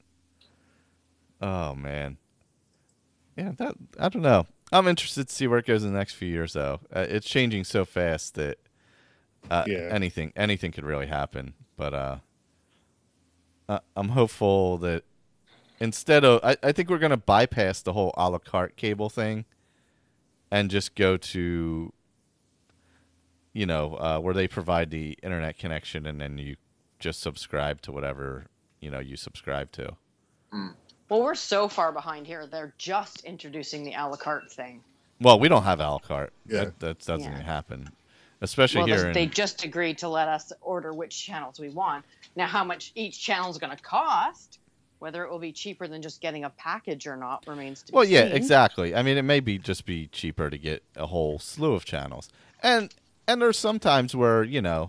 Oh man. Yeah, that I don't know. I'm interested to see where it goes in the next few years, though. Uh, it's changing so fast that uh, Yeah. anything anything could really happen. But uh, uh, I'm hopeful that instead of, I, I think we're gonna bypass the whole a la carte cable thing, and just go to, you know, uh, where they provide the internet connection, and then you just subscribe to whatever you know you subscribe to. Well, we're so far behind here. They're just introducing the a la carte thing. Well, we don't have a la carte. Yeah. That, that doesn't Yeah. happen, especially Well, here. they- In, they just agreed to let us order which channels we want. Now, how much each channel is going to cost, whether it will be cheaper than just getting a package or not, remains to be well, yeah, seen. exactly. I mean, it may be just be cheaper to get a whole slew of channels, and and there's some times where you know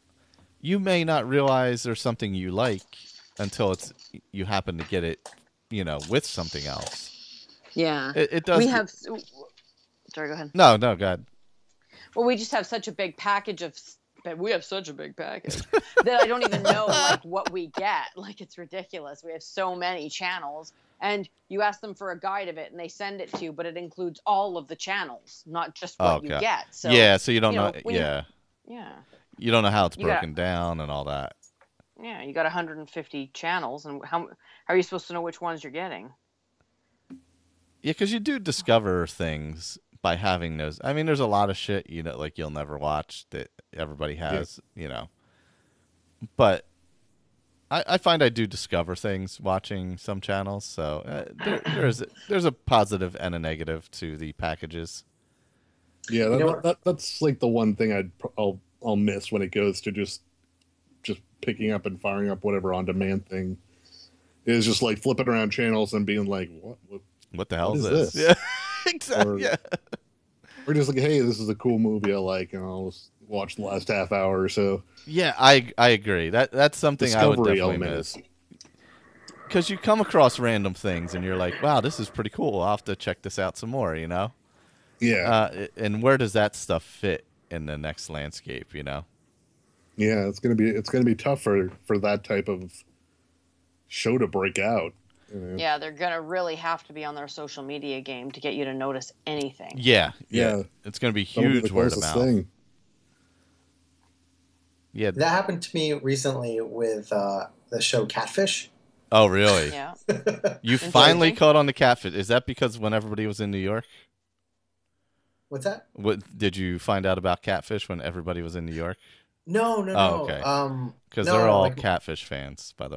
you may not realize there's something you like until it's you happen to get it, you know, with something else. Yeah. It, it does. We have. Sorry, go ahead. No, no, go ahead. Well, we just have such a big package of. We have such a big package that I don't even know like what we get. Like it's ridiculous. We have so many channels, and you ask them for a guide of it, and they send it to you, but it includes all of the channels, not just what Oh, you God. get. So yeah, so you don't you know. know, when you- yeah, yeah, you don't know how it's You got- broken down and all that. yeah. You got one hundred fifty channels, and how how are you supposed to know which ones you're getting? Yeah, because you do discover things by having those. I mean, there's a lot of shit you know, like you'll never watch that everybody has, you know. But I, I find I do discover things watching some channels. So uh, there, there's there's a positive and a negative to the packages. Yeah, that, You know that, what- that, that's like the one thing I'd pr- I'll I'll miss when it goes to just just picking up and firing up whatever on demand thing. Is just like flipping around channels and being like, what? what? What the hell What is is this? this? Yeah, exactly. Or- yeah. We're just like, hey, this is a cool movie I like, and I'll just watch the last half hour or so. Yeah, I I agree. That that's something I would Discovery definitely element miss. is Because you come across random things and you're like, wow, this is pretty cool. I'll have to check this out some more, you know? yeah, Uh, and where does that stuff fit in the next landscape, you know? yeah. It's gonna be it's gonna be tough for for that type of show to break out. You know? Yeah, they're gonna really have to be on their social media game to get you to notice anything. Yeah, yeah. Yeah. It's going to be That'll be huge the word of closest mouth. thing. Yeah. That happened to me recently with uh, the show Catfish. Oh, really? Yeah. You finally Interesting. caught on the catfish. Is that because when everybody was in New York? What's that? What did you find out about catfish when everybody was in New York? No, no, Oh, no. okay. Um, Because no, they're all like- catfish fans, by the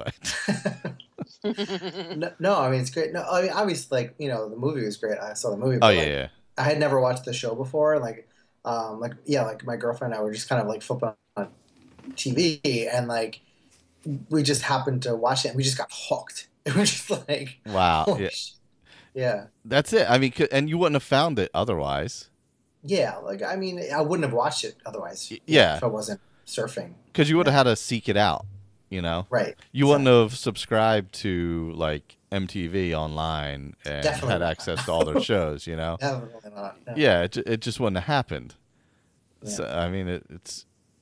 way. no, no, I mean it's great. No, I mean obviously, like you know, the movie was great. I saw the movie. Oh but, yeah, like, yeah. I had never watched the show before. Like, um, like yeah, like my girlfriend and I were just kind of like flipping on T V, and like we just happened to watch it, and we just got hooked. It was just like, Wow. holy Yeah. sh- yeah, That's it. I mean, c- and you wouldn't have found it otherwise. yeah. Like I mean, I wouldn't have watched it otherwise. Y- yeah. if I wasn't surfing. Because you would have had to seek it out, you know? Right. You wouldn't have subscribed to, like, M T V online and Definitely had not. access to all their shows, you know? Definitely not. No. Yeah, it, ju- it just wouldn't have happened. Yeah. So, I mean, it, it's...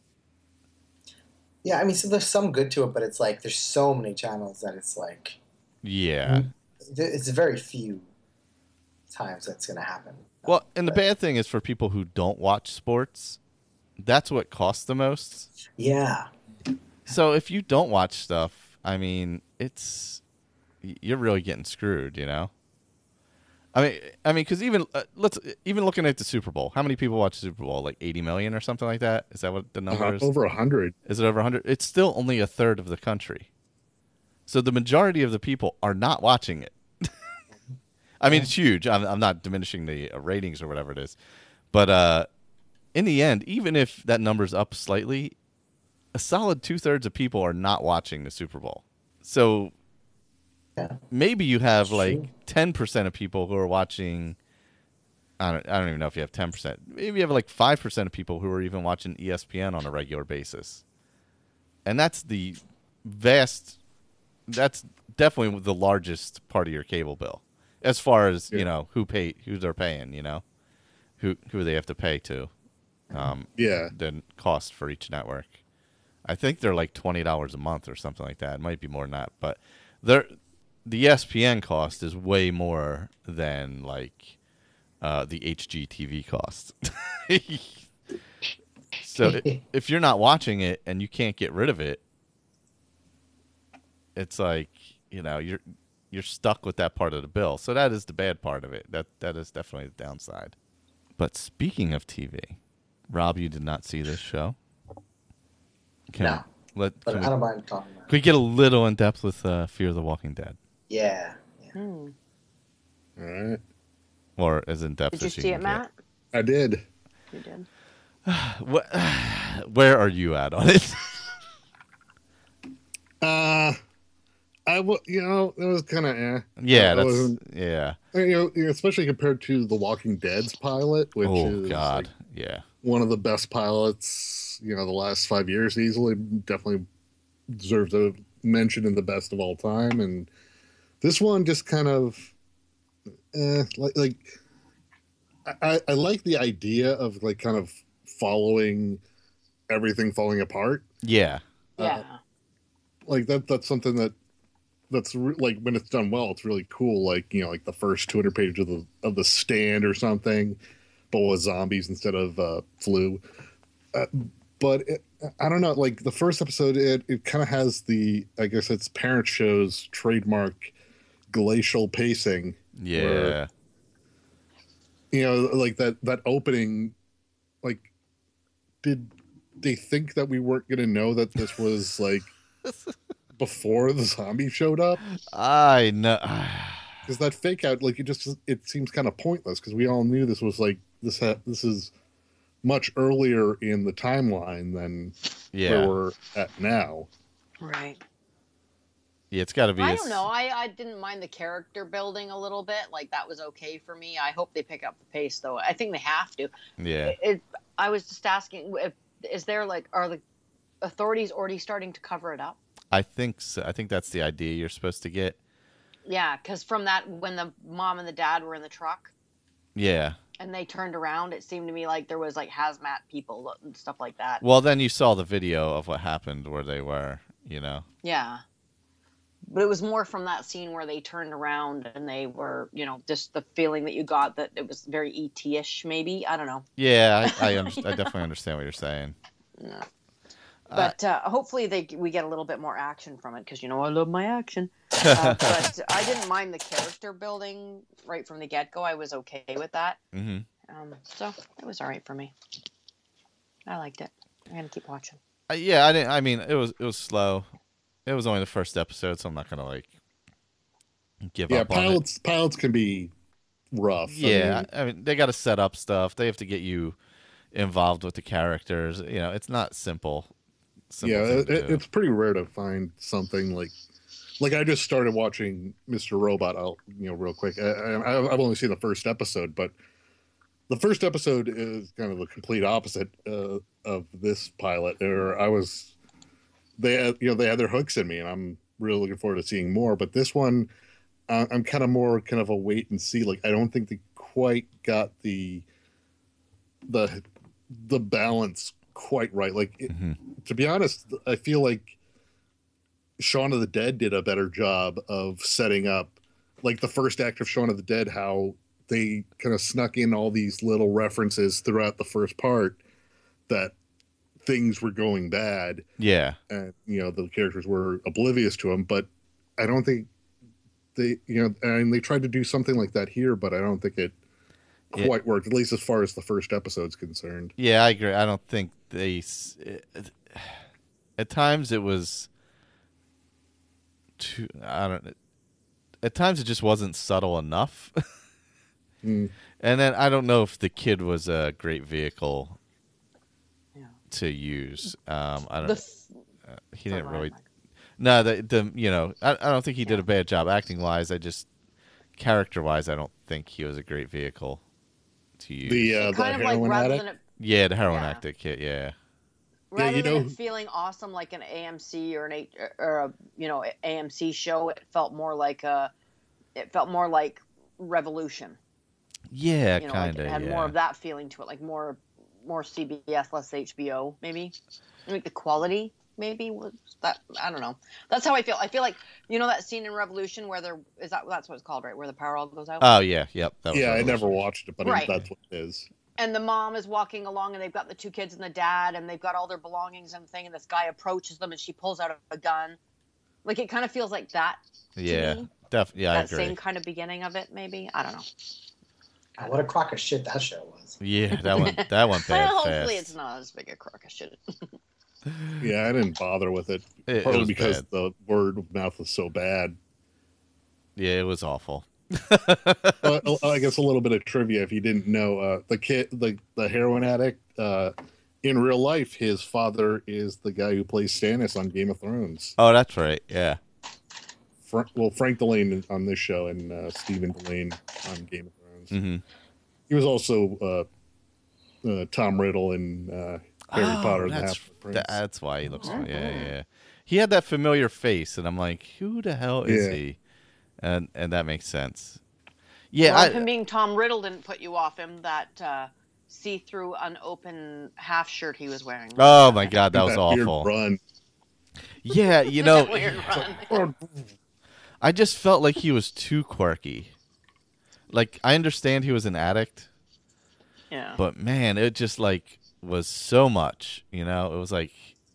Yeah, I mean, so there's some good to it, but it's like there's so many channels that it's like Yeah. th- it's very few times that's going to happen. Well, and the But- bad thing is for people who don't watch sports, that's what costs the most. Yeah. So if you don't watch stuff, I mean, it's y- you're really getting screwed, you know. I mean, I mean, because even uh, let's even looking at the Super Bowl, how many people watch the Super Bowl? Like eighty million or something like that? Is that what the number Uh, is? over a hundred. Is it over one hundred? It's still only a third of the country. So the majority of the people are not watching it. I mean, it's huge. I'm, I'm not diminishing the uh, ratings or whatever it is. But uh, in the end, even if that number's up slightly, a solid two-thirds of people are not watching the Super Bowl. So Yeah. maybe you have True. like ten percent of people who are watching. I don't, I don't even know if you have ten percent. Maybe you have like five percent of people who are even watching E S P N on a regular basis. And that's the vast, that's definitely the largest part of your cable bill. As far as, you Yeah. know, who pay, who they're paying, you know, who, who they have to pay to, um, Yeah, the cost for each network. I think they're like twenty dollars a month or something like that. It might be more than that, but they're, the E S P N cost is way more than like uh, the H G T V cost. So i- if you're not watching it and you can't get rid of it, it's like, you know, you're you're stuck with that part of the bill. So that is the bad part of it. That that is definitely the downside. But speaking of T V, Rob, you did not see this show. Can No. Let, But can, I we, don't mind talking about it. can we get a little in depth with uh, Fear the Walking Dead, Yeah. yeah. Hmm. all right. or as in depth Did you as you see can it, Matt? I did. You did. What, where are you at on it? Uh, I w- you know it was kind of eh. yeah, I that's wasn't- yeah. You know, you know, especially compared to the Walking Dead's pilot, which Oh is God, like, yeah. one of the best pilots, you know, the last five years easily. Definitely deserves a mention in the best of all time. And This one just kind of, eh, like, like I, I like the idea of like kind of following everything falling apart. Yeah. Yeah. Uh, like that. That's something that that's re- like when it's done well, it's really cool. Like you know, like the first two hundred pages of the of the Stand or something, but with zombies instead of uh, flu. Uh, but it, I don't know. Like the first episode, it it kind of has the I guess it's Parent Show's trademark glacial pacing. Yeah. Where, you know, like that that opening, like, did they think that we weren't going to know that this was like before the zombie showed up? I know. Because that fake out, like, it just it seems kind of pointless because we all knew this was like this ha- this is much earlier in the timeline than Yeah. where we're at now. Right. Yeah, it's got to be. I a don't s- know. I, I didn't mind the character building a little bit. Like that was okay for me. I hope they pick up the pace though. I think they have to. Yeah. It, it, I was just asking, if, is there like are the authorities already starting to cover it up? I think so. I think that's the idea you're supposed to get. Yeah, because from that when the mom and the dad were in the truck Yeah. and they turned around, it seemed to me like there was like hazmat people and stuff like that. Well, then you saw the video of what happened where they were, you know. Yeah. But it was more from that scene where they turned around and they were, you know, just the feeling that you got that it was very E T-ish, maybe. I don't know. Yeah, I I, under- I definitely understand what you're saying. No. Uh, But uh, hopefully they we get a little bit more action from it because, you know, I love my action. Uh, but I didn't mind the character building right from the get-go. I was okay with that. hmm Um, so it was all right for me. I liked it. I'm going to keep watching. Uh, yeah, I didn't. I mean, it was it was slow. It was only the first episode, so I'm not gonna like give Yeah, up on it. pilots pilots can be rough. I Yeah, mean, I mean, they got to set up stuff. They have to get you involved with the characters. You know, it's not simple. simple yeah, thing it, to do. it's pretty rare to find something like like I just started watching Mister Robot. I'll you know real quick. I, I, I've only seen the first episode, but the first episode is kind of the complete opposite uh, of this pilot. Or I was they had, you know they had their hooks in me, and I'm really looking forward to seeing more. But this one, uh, I'm kind of more kind of a wait and see. Like I don't think they quite got the the the balance quite right. Like it, Mhm. to be honest, I feel like Shaun of the Dead did a better job of setting up, like the first act of Shaun of the Dead, how they kind of snuck in all these little references throughout the first part that things were going bad, Yeah, and you know the characters were oblivious to them. But I don't think they, you know, and they tried to do something like that here, but I don't think it Yeah. quite worked. At least as far as the first episode's concerned. yeah, I agree. I don't think they. s- It, at times, it was too. I don't. At times, it just wasn't subtle enough. Mm. And then I don't know if the kid was a great vehicle Yeah. to use. Um, I don't. The f- uh, he Sorry, didn't really. Mike. No, the the you know I I don't think he did Yeah. a bad job acting wise. I just character wise, I don't think he was a great vehicle to use. The uh, the kind of like heroin rather addict. than it yeah, the heroin Yeah. addict kid. Yeah, rather you than know- it feeling awesome like an A M C or an H, or a you know A M C show, it felt more like a it felt more like Revolution. yeah, You know, kind like of. it had yeah. more of that feeling to it, like more more C B S, less H B O, maybe. Like the quality, maybe was that. I don't know. That's how I feel. I feel like you know that scene in Revolution where there is that that's what it's called, right? Where the power all goes out. Oh yeah, yep. That was Yeah, I Revolution. never watched it, but Right. that's what it is. And the mom is walking along and they've got the two kids and the dad and they've got all their belongings and thing, and this guy approaches them and she pulls out a gun. Like it kind of feels like that to Yeah, me. def. Yeah, I That agree. same kind of beginning of it, maybe. I don't know. God, what a crock of shit that show was. Yeah, that one. That one bad Well, fast. hopefully it's not as big a crock of shit. Yeah, I didn't bother with it. It- it Partly was because bad. the word of mouth was so bad. Yeah, it was awful. But uh, I guess a little bit of trivia if you didn't know, uh, the kid, the the heroin addict, uh, in real life, his father is the guy who plays Stannis on Game of Thrones. Oh, that's right. Yeah. Fra- well, Frank Delane on this show and uh, Stephen Delane on Game of Thrones. Mm-hmm. He was also uh, uh, Tom Riddle in uh, Harry oh, Potter and the that's, Half-Blood Prince. that- that's why he looks. Oh. Yeah, yeah. He had that familiar face, and I'm like, who the hell is Yeah. he? and and that makes sense. Yeah, Well, I, if him being Tom Riddle didn't put you off him, that uh, see-through, unopen half shirt he was wearing. oh my god, that was That weird awful. run. Yeah, you know, Weird run. Oh, I just felt like he was too quirky. Like, I understand he was an addict, Yeah. but man, it just like was so much. You know, it was like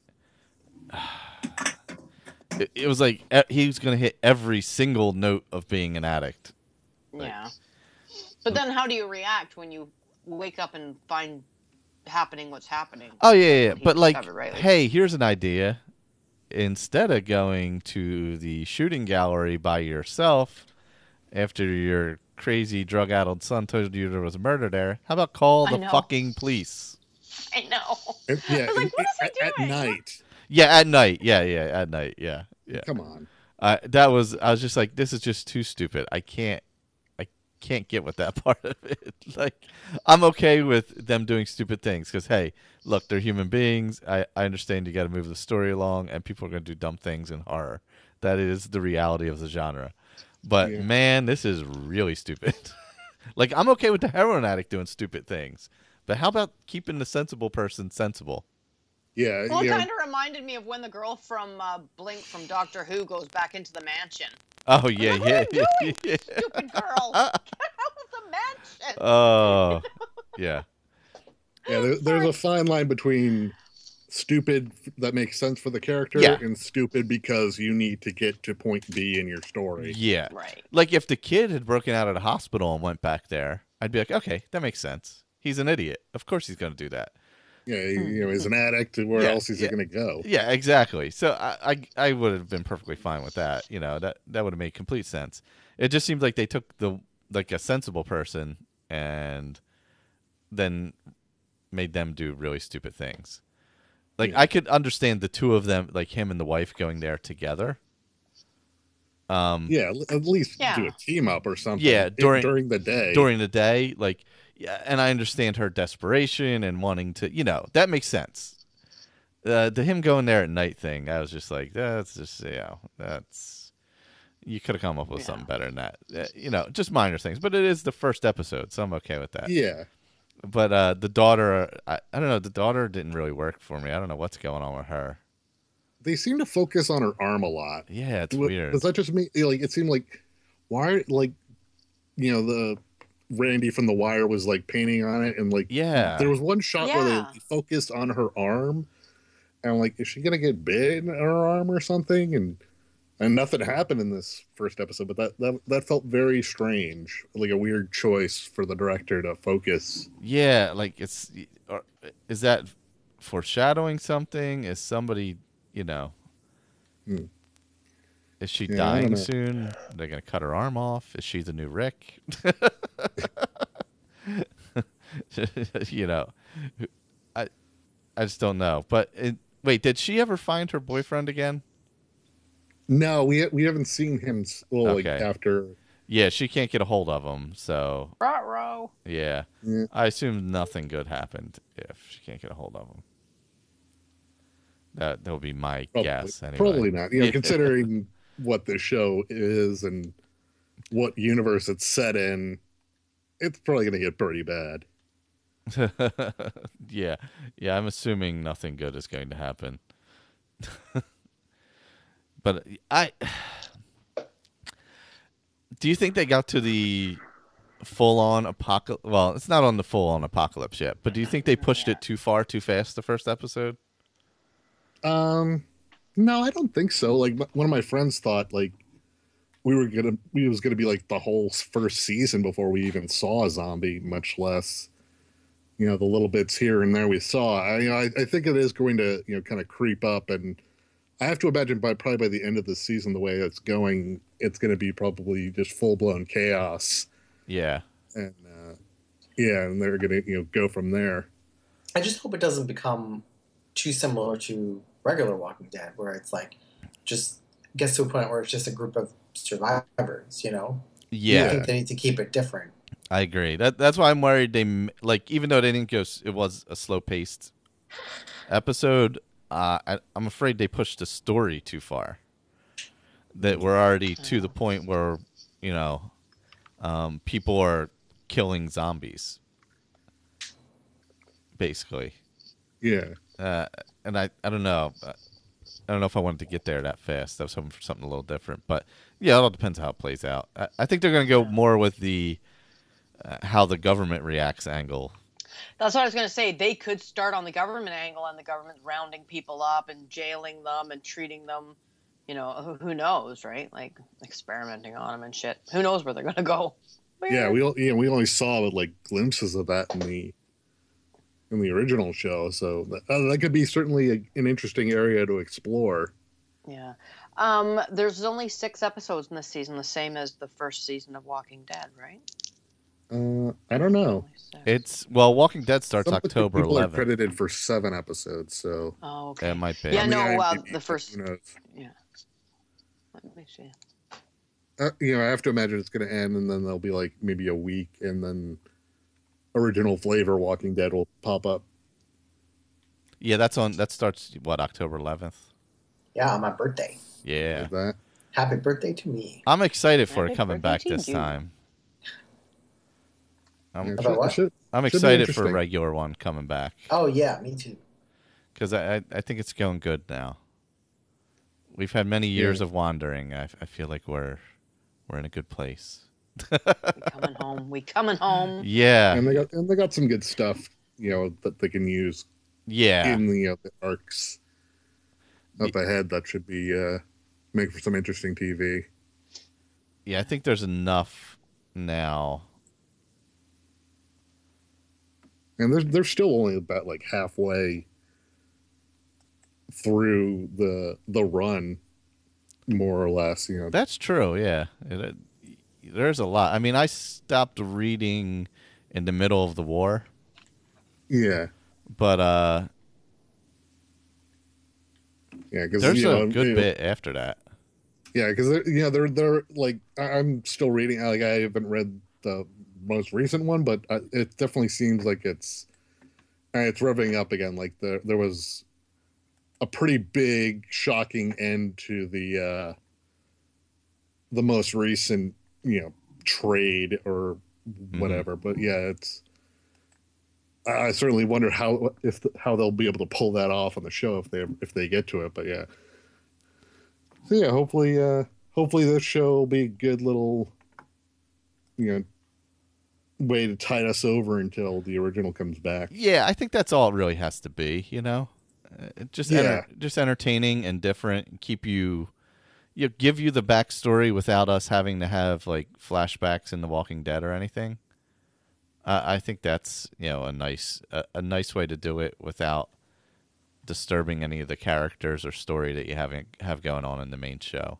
it, it was like e- he was gonna hit every single note of being an addict. Yeah. But then how do you react when you wake up and find happening what's happening? Oh yeah, yeah, yeah. He But like, discovered, right? Like- hey, here's an idea. Instead of going to the shooting gallery by yourself after your crazy drug-addled son told you there was a murder there, how about call I the know. fucking police? I know. and- yeah, I was like, and- what is he at, at doing? night. Yeah, at night. Yeah, yeah, at night. Yeah, yeah. Come on. Uh, that was. I was just like, this is just too stupid. I can't. I can't get with that part of it. Like, I'm okay with them doing stupid things because, hey, look, they're human beings. I, I understand you got to move the story along, and people are going to do dumb things in horror. That is the reality of the genre. But Yeah. man, this is really stupid. Like, I'm okay with the heroin addict doing stupid things, but how about keeping the sensible person sensible? Yeah, Well, it you know, kind of reminded me of when the girl from uh, Blink from Doctor Who goes back into the mansion. Oh yeah, like, what yeah, are you yeah, doing, yeah. Stupid girl. Get out of the mansion. Oh, yeah. yeah. There, there's a fine line between stupid that makes sense for the character Yeah. and stupid because you need to get to point B in your story. Yeah. Right. Like if the kid had broken out of the hospital and went back there, I'd be like, okay, that makes sense. He's an idiot. Of course he's going to do that. Yeah, he- you know, he's an addict. Where Yeah, else is yeah. he going to go? Yeah, exactly. So I, I, I would have been perfectly fine with that. You know, that that would have made complete sense. It just seems like they took the like a sensible person and then made them do really stupid things. Like Yeah. I could understand the two of them, like him and the wife, going there together. Um, Yeah, at least Yeah. do a team up or something. Yeah, in- during- during the day. during the day, like, yeah, and I understand her desperation and wanting to, you know, that makes sense. Uh, the him going there at night thing, I was just like, that's just, you know, that's you could have come up with Yeah. something better than that. Uh, you know, just minor things, but it is the first episode, so I'm okay with that. Yeah, But uh, the daughter, I, I don't know, the daughter didn't really work for me. I don't know what's going on with her. they seem to focus on her arm a lot. Yeah, it's Wa- weird. Was that just me? Like, it seemed like why, like, you know, the Randy from The Wire was like painting on it, and like, Yeah. there was one shot where Yeah. they focused on her arm, and I'm like, is she gonna get bit in her arm or something? And and nothing happened in this first episode, but that that that felt very strange, like a weird choice for the director to focus. Yeah, like it's or, is that foreshadowing something? Is somebody, you know, Hmm. is she Yeah, I don't dying know. soon? Are they gonna cut her arm off? Is she the new Rick? You know, I I just don't know. But it, wait, did she ever find her boyfriend again? No, we we haven't seen him. s- Well, like Okay. after. Yeah, she can't get a hold of him. So Ruh-roh. yeah, Yeah. I assume nothing good happened if she can't get a hold of him. That that would be my Probably, guess. Anyway. probably not. You know, Yeah. considering what the show is and what universe it's set in, it's probably going to get pretty bad. yeah, yeah. I'm assuming nothing good is going to happen. But I, do you think they got to the full-on apocalypse? Well, it's not on the full-on apocalypse yet. But do you think they pushed it too far, too fast? The first episode. Um, no, I don't think so. Like, m- one of my friends thought like we were gonna, we was gonna be like the whole s- first season before we even saw a zombie, much less, you know, the little bits here and there we saw. I, you know, I, I think it is going to, you know, kind of creep up, and I have to imagine by probably by the end of the season, the way it's going, it's going to be probably just full blown chaos, Yeah. and uh, yeah, and they're gonna, you know, go from there. I just hope it doesn't become too similar to regular Walking Dead, where it's like just gets to a point where it's just a group of survivors. You know, I Yeah. think they need to keep it different. I agree. That that's why I'm worried they m- like even though they didn't go s- it was a slow paced episode, uh I, I'm afraid they pushed the story too far. That we're already to the point where you know, um, people are killing zombies, basically. Yeah. Uh, and I, I don't know. I don't know if I wanted to get there that fast. I was hoping for something a little different. But, yeah, it all depends how it plays out. I, I think they're going to go more with the uh, how the government reacts angle. That's what I was going to say. They could start on the government angle, and the government's rounding people up and jailing them and treating them. You know, who, who knows, right? Like experimenting on them and shit. Who knows where they're going to go? Yeah, we all- yeah we only saw like glimpses of that in the in the original show, so that, uh, that could be certainly a, an interesting area to explore. Yeah. Um, there's only six episodes in this season, the same as the first season of Walking Dead, right? Uh, I don't know. Only six. It's well, Walking Dead starts Some of the October people are eleventh. credited for seven episodes, so Oh, okay. It might be. Yeah, on the no, uh, IMDb, the first. who knows? Yeah. Let me see. Uh, you know, I have to imagine it's going to end, and then there'll be like maybe a week, and then original flavor Walking Dead will pop up. Yeah, that's on. That starts what October eleventh. Yeah, on my birthday. Yeah, Like that. Happy birthday to me. I'm excited for Happy it coming birthday back to this you. time. Yeah, I'm, it About should- it what? should- I'm should be excited for a interesting. regular one coming back Oh yeah, me too. because I, I I think it's going good now. We've had many years Yeah. of wandering. I, I feel like we're we're in a good place. We coming home. We coming home. Yeah, and they got and they got some good stuff, you know, that they can use yeah. in the, uh, the arcs up ahead. That should be uh, make for some interesting T V. Yeah, I think there's enough now. And they're they're still only about like halfway through the the run, more or less. You know, That's true. Yeah, it, it- there's a lot. I mean, I stopped reading in the middle of the war, yeah, but uh, yeah, because there's you know, a good you know, bit after that. Yeah, because you know they're they're like I- I'm still reading. Like I haven't read the most recent one, but uh, it definitely seems like it's uh, it's revving up again. Like there there was a pretty big, shocking end to the uh, the most recent you know trade or whatever. But yeah, it's I I certainly wonder how if how they'll be able to pull that off on the show if they if they get to it. But yeah. So yeah, hopefully, uh, hopefully this show will be a good little, you know, way to tide us over until the original comes back. Yeah, I think that's all it really has to be. You know, uh, just enter- just entertaining and different, and keep you, you know, give you the backstory without us having to have like flashbacks in The Walking Dead or anything. Uh, I think that's you know a nice a, a nice way to do it without disturbing any of the characters or story that you haven't have going on in the main show.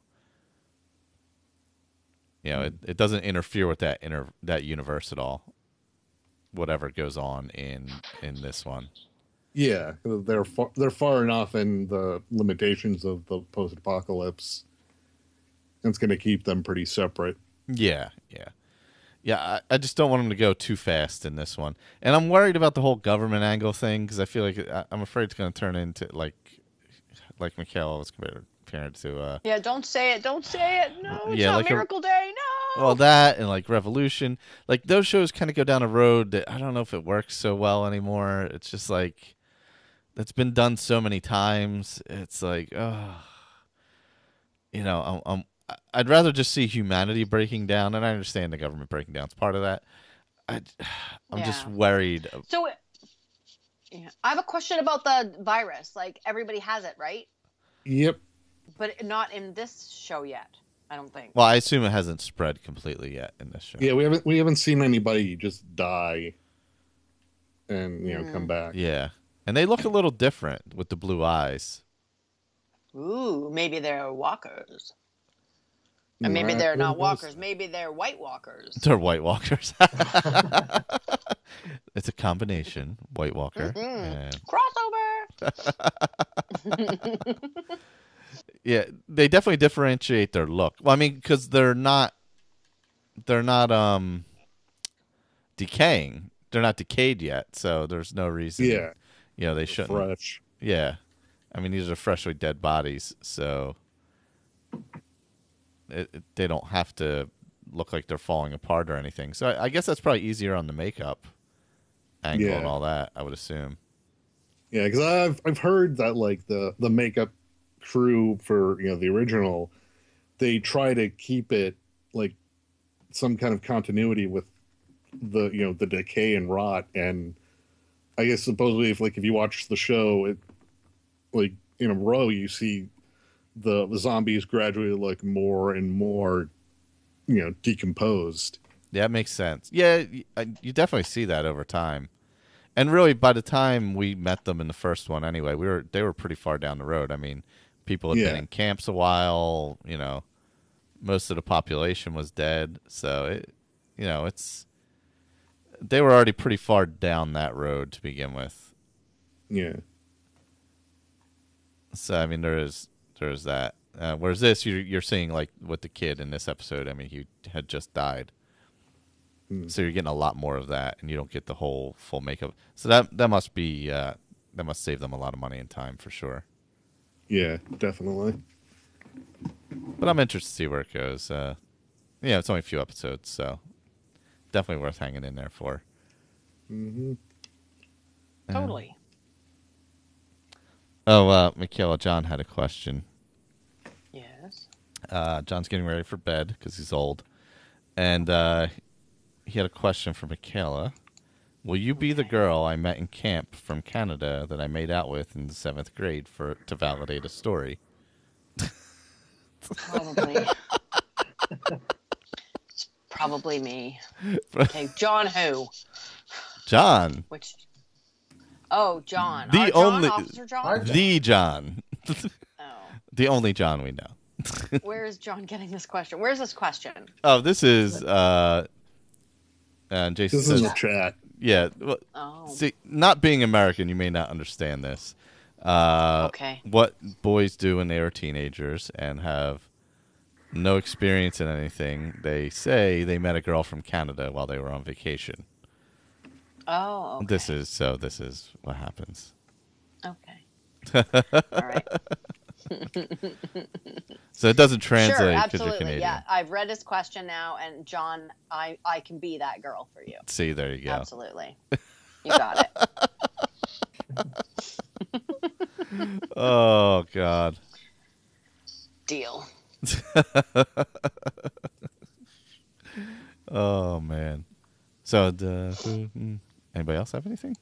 You know, it, it doesn't interfere with that inter, that universe at all. Whatever goes on in in this one. Yeah, they're far, they're far enough in the limitations of the post-apocalypse. It's going to keep them pretty separate. Yeah, yeah. Yeah, I, I just don't want them to go too fast in this one. And I'm worried about the whole government angle thing because I feel like I, I'm afraid it's going to turn into like like Mikhail was compared, compared to uh Yeah, don't say it. Don't say it. No, it's Yeah, not like a- Miracle Day. No. well, that and like Revolution, like those shows kind of go down a road that I don't know if it works so well anymore. It's just like that's been done so many times. It's like, oh, you know, I'm, I'm I'd rather just see humanity breaking down, and I understand the government breaking down is part of that. I, I'm just Yeah. worried. So, yeah, I have a question about the virus. Like everybody has it, right? Yep. But not in this show yet. I don't think. Well, I assume it hasn't spread completely yet in this show. Yeah, we haven't we haven't seen anybody just die and you know Mm. come back. Yeah, and they look a little different with the blue eyes. Ooh, maybe they're walkers. And No, maybe I- they're I not wouldn't walkers. notice Maybe they're White Walkers. They're White Walkers. It's a combination, White Walker. Mhm. And, Crossover. yeah, they definitely differentiate their look. Well, I mean, because they're not, they're not um, decaying. They're not decayed yet, so there's no reason. Yeah, you know they shouldn't. fresh. Yeah, I mean these are freshly dead bodies, so it, it- they don't have to look like they're falling apart or anything. So I, I guess that's probably easier on the makeup angle Yeah. and all that, I would assume. Yeah, because I've I've heard that like the the makeup crew for, you know, the original, they try to keep it like some kind of continuity with the, you know, the decay and rot. And I guess supposedly if like if you watch the show, it like in a row you see the, the zombies gradually like more and more, you know, decomposed. Yeah, it makes sense. Yeah, y- uh, you definitely see that over time. And really, by the time we met them in the first one, anyway, we were they were pretty far down the road. I mean, people had Yeah. been in camps a while. You know, most of the population was dead. So it, you know, it's they were already pretty far down that road to begin with. Yeah. So I mean, there is there is that. Uh, whereas this, you're you're seeing like with the kid in this episode. I mean, he had just died. So you're getting a lot more of that, and you don't get the whole full makeup. So that that must be uh, that must save them a lot of money and time for sure. Yeah, definitely. But I'm interested to see where it goes. Uh, yeah, it's only a few episodes, so definitely worth hanging in there for. Hmm. Totally. Oh, uh, Michaela, John had a question. Yes. Uh, John's getting ready for bed because he's old, and uh, he had a question for Michaela. Will you be the girl I met in camp from Canada that I made out with in the seventh grade for to validate a story? Probably. It's probably me. Okay, John who? John, Which? Oh, John. The Our John, only- Officer John? Our John. the John, Oh. the only John we know. Where is John getting this question? Where's this question? Oh, this is uh, uh Jason This says, is a chat. yeah. Well, Oh. see, not being American, you may not understand this. Uh, Okay. What boys do when they are teenagers and have no experience in anything, they say they met a girl from Canada while they were on vacation. Oh, okay. This is so. This is what happens. Okay. All right. So it doesn't translate Sure, because you're absolutely. Canadian. Yeah, I've read his question now, and John, I I can be that girl for you. See, there you go. Absolutely. You got it. Oh God. Deal. Oh man. So, the, who- anybody else have anything?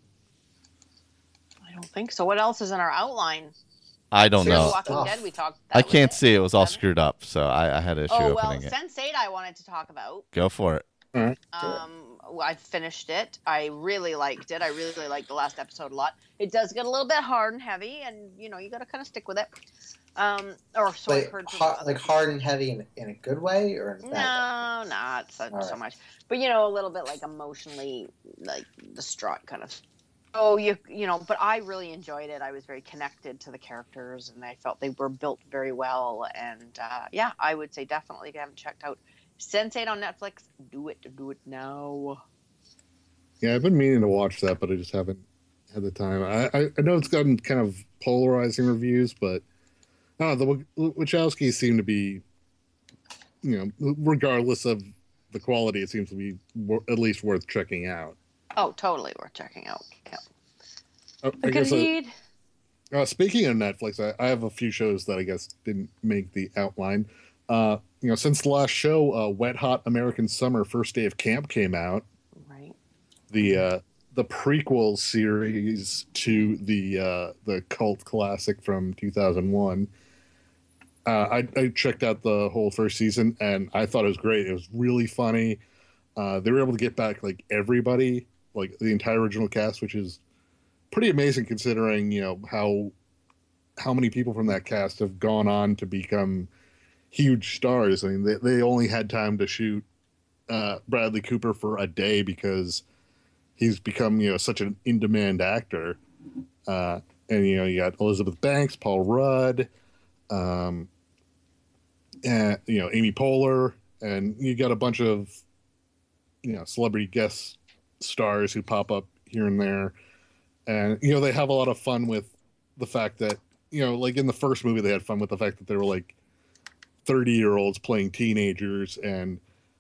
I don't think so. What else is in our outline? I don't Fear know. Walking Stuff. Dead. We talked. I that was can't it. see. It was all Wasn't it? screwed up, so I, I had an issue Oh well, opening it. Sense eight I wanted to talk about. Go for it. Um, I finished it. I really liked it. I really liked the last episode a lot. It does get a little bit hard and heavy, and you know you got to kind of stick with it. Um, or so I've Like, heard from hard, other like hard and heavy in, in a good way or in a bad No, not so, All so right. much. But you know, a little bit like emotionally, like distraught kind of. Oh, you you know, but I really enjoyed it. I was very connected to the characters, and I felt they were built very well. And uh, yeah, I would say definitely if you haven't checked out Sense eight on Netflix, do it, do it now. Yeah, I've been meaning to watch that, but I just haven't had the time. I, I, I know it's gotten kind of polarizing reviews, but I don't know, the Wachowskis seem to be, you know, regardless of the quality, it seems to be wor- at least worth checking out. Oh, totally worth checking out. Yeah. Uh, I guess, uh, Agreed. uh, speaking of Netflix, I, I have a few shows that I guess didn't make the outline. Uh, you know, since the last show, uh, Wet Hot American Summer First Day of Camp came out. Right. The uh, the prequel series to the uh, the cult classic from two thousand one. Uh, I, I checked out the whole first season and I thought it was great. It was really funny. Uh, they were able to get back like everybody, like the entire original cast, which is pretty amazing considering, you know, how how many people from that cast have gone on to become huge stars. I mean, they, they only had time to shoot uh, Bradley Cooper for a day because he's become, you know, such an in-demand actor. Uh, and, you know, you got Elizabeth Banks, Paul Rudd, um, and, you know, Amy Poehler, and you got a bunch of, you know, celebrity guest stars who pop up here and there. And, you know, they have a lot of fun with the fact that, you know, like in the first movie, they had fun with the fact that they were like thirty year olds playing teenagers. And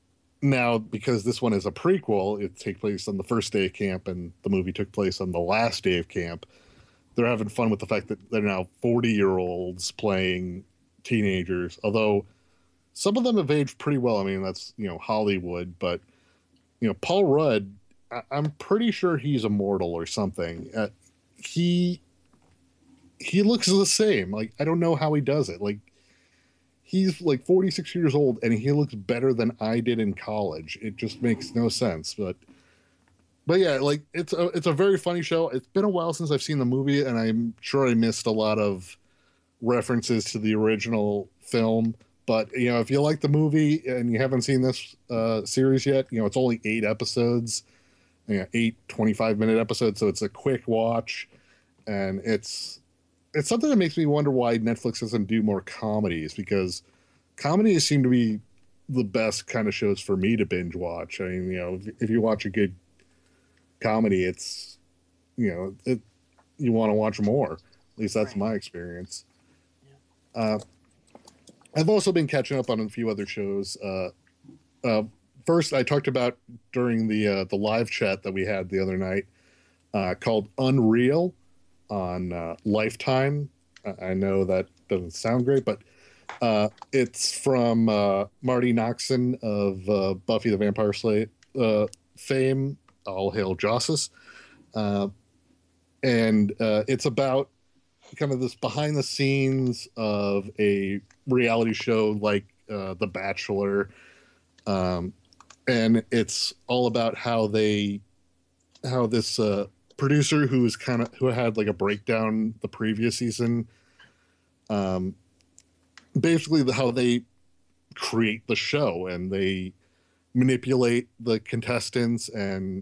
now, because this one is a prequel, it takes place on the first day of camp, and the movie took place on the last day of camp. They're having fun with the fact that they're now forty-year-olds playing teenagers, although some of them have aged pretty well. I mean, that's, you know, Hollywood, but, you know, Paul Rudd, I- I'm pretty sure he's immortal or something. Uh, he he looks the same. Like, I don't know how he does it. Like, he's like forty-six years old and he looks better than I did in college. It just makes no sense. But but yeah, like it's a it's a very funny show. It's been a while since I've seen the movie, and I'm sure I missed a lot of references to the original film. But you know, if you like the movie and you haven't seen this uh, series yet, you know, it's only eight episodes, you know, eight twenty-five minute episodes, so it's a quick watch, and it's it's something that makes me wonder why Netflix doesn't do more comedies, because comedies seem to be the best kind of shows for me to binge watch. I mean, you know, if, if you watch a good comedy, it's, you know, it, you want to watch more. At least that's Right. my experience. Uh, I've also been catching up on a few other shows. Uh, uh, first, I talked about during the uh, the live chat that we had the other night, uh, called Unreal on uh, Lifetime. I I know that doesn't sound great, but uh, it's from uh, Marty Noxon of uh, Buffy the Vampire Slayer uh, fame. All hail Jossus. Uh, and uh, it's about kind of this behind the scenes of a reality show like uh, The Bachelor. Um, and it's all about how they, how this uh, producer who was kind of, who had like a breakdown the previous season, um, basically the, how they create the show, and they manipulate the contestants, and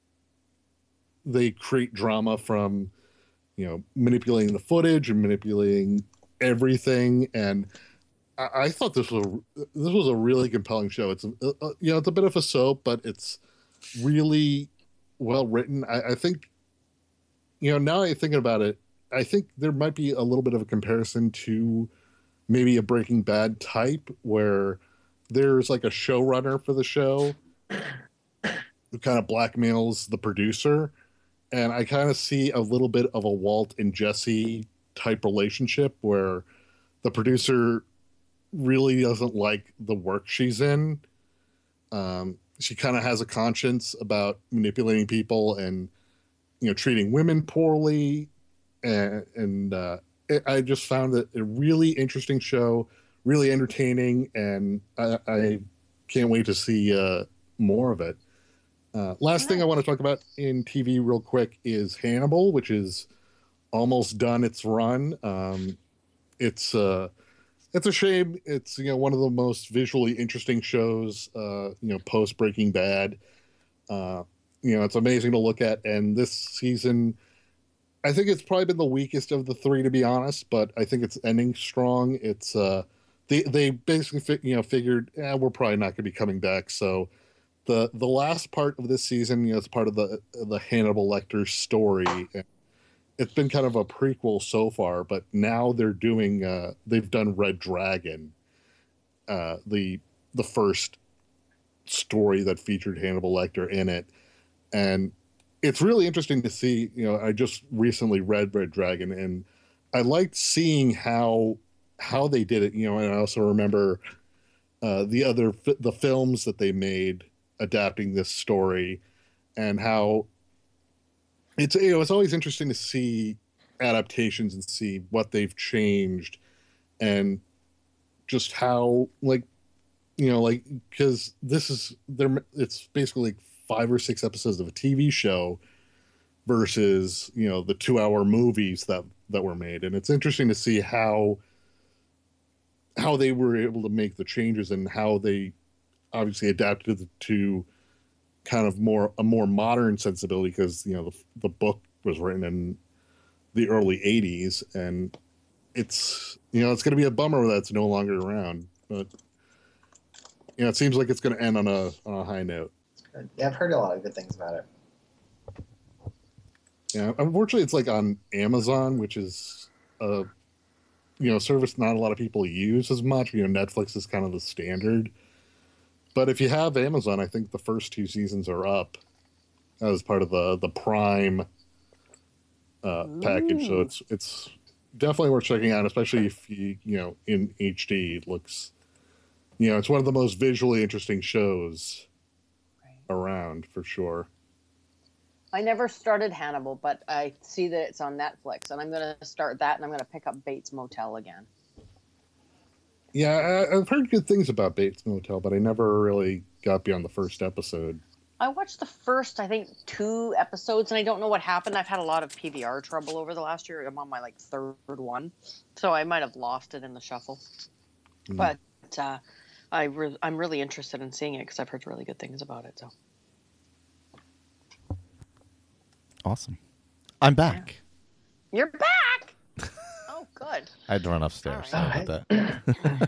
they create drama from, you know, manipulating the footage and manipulating everything. And I, I thought this was a, this was a really compelling show. It's a, a, you know, it's a bit of a soap, but it's really well written. I, I think, you know, now I'm thinking about it, I think there might be a little bit of a comparison to maybe a Breaking Bad type, where there's like a showrunner for the show who kind of blackmails the producer. And I kind of see a little bit of a Walt and Jesse type relationship, where the producer really doesn't like the work she's in. Um, she kind of has a conscience about manipulating people and, you know, treating women poorly. And, and uh, it, I just found it a really interesting show, really entertaining, and I, I can't wait to see uh, more of it. Uh, last thing I want to talk about in T V real quick is Hannibal, which is almost done its run. Um, it's uh, it's a shame. It's, you know, one of the most visually interesting shows, uh, you know, post Breaking Bad. Uh, you know, it's amazing to look at. And this season, I think it's probably been the weakest of the three, to be honest. But I think it's ending strong. It's uh, they they basically fi- you know figured, eh, we're probably not going to be coming back, so. The the last part of this season, you know, it's part of the the Hannibal Lecter story. It's been kind of a prequel so far, but now they're doing uh, they've done Red Dragon, uh, the the first story that featured Hannibal Lecter in it, and it's really interesting to see. You know, I just recently read Red Dragon, and I liked seeing how how they did it. You know, and I also remember uh, the other fi- the films that they made adapting this story, and how it's, you know, it's always interesting to see adaptations and see what they've changed, and just how, like, you know, like, because this is there it's basically like five or six episodes of a T V show versus, you know, the two hour movies that that were made. And it's interesting to see how how they were able to make the changes, and how they obviously adapted to kind of more a more modern sensibility, because, you know, the, the book was written in the early eighties, and it's, you know, it's going to be a bummer that's no longer around, but, you know, it seems like it's going to end on a on a high note. Yeah, I've heard a lot of good things about it. Yeah, unfortunately, it's like on Amazon, which is a, you know, service not a lot of people use as much. You know, Netflix is kind of the standard. But if you have Amazon, I think the first two seasons are up as part of the the Prime uh, package. So Ooh. it's it's definitely worth checking out, especially if you you know in H D. It looks, you know, it's one of the most visually interesting shows around for sure. I never started Hannibal, but I see that it's on Netflix, and I'm going to start that, and I'm going to pick up Bates Motel again. Yeah, I, I've heard good things about Bates Motel, but I never really got beyond the first episode. I watched the first, I think, two episodes, and I don't know what happened. I've had a lot of P V R trouble over the last year. I'm on my like third one, so I might have lost it in the shuffle. Mm. But uh, I re- I'm really interested in seeing it because I've heard really good things about it. So Awesome. I'm back. you're back. Oh, good. I had to run upstairs. All Sorry about that.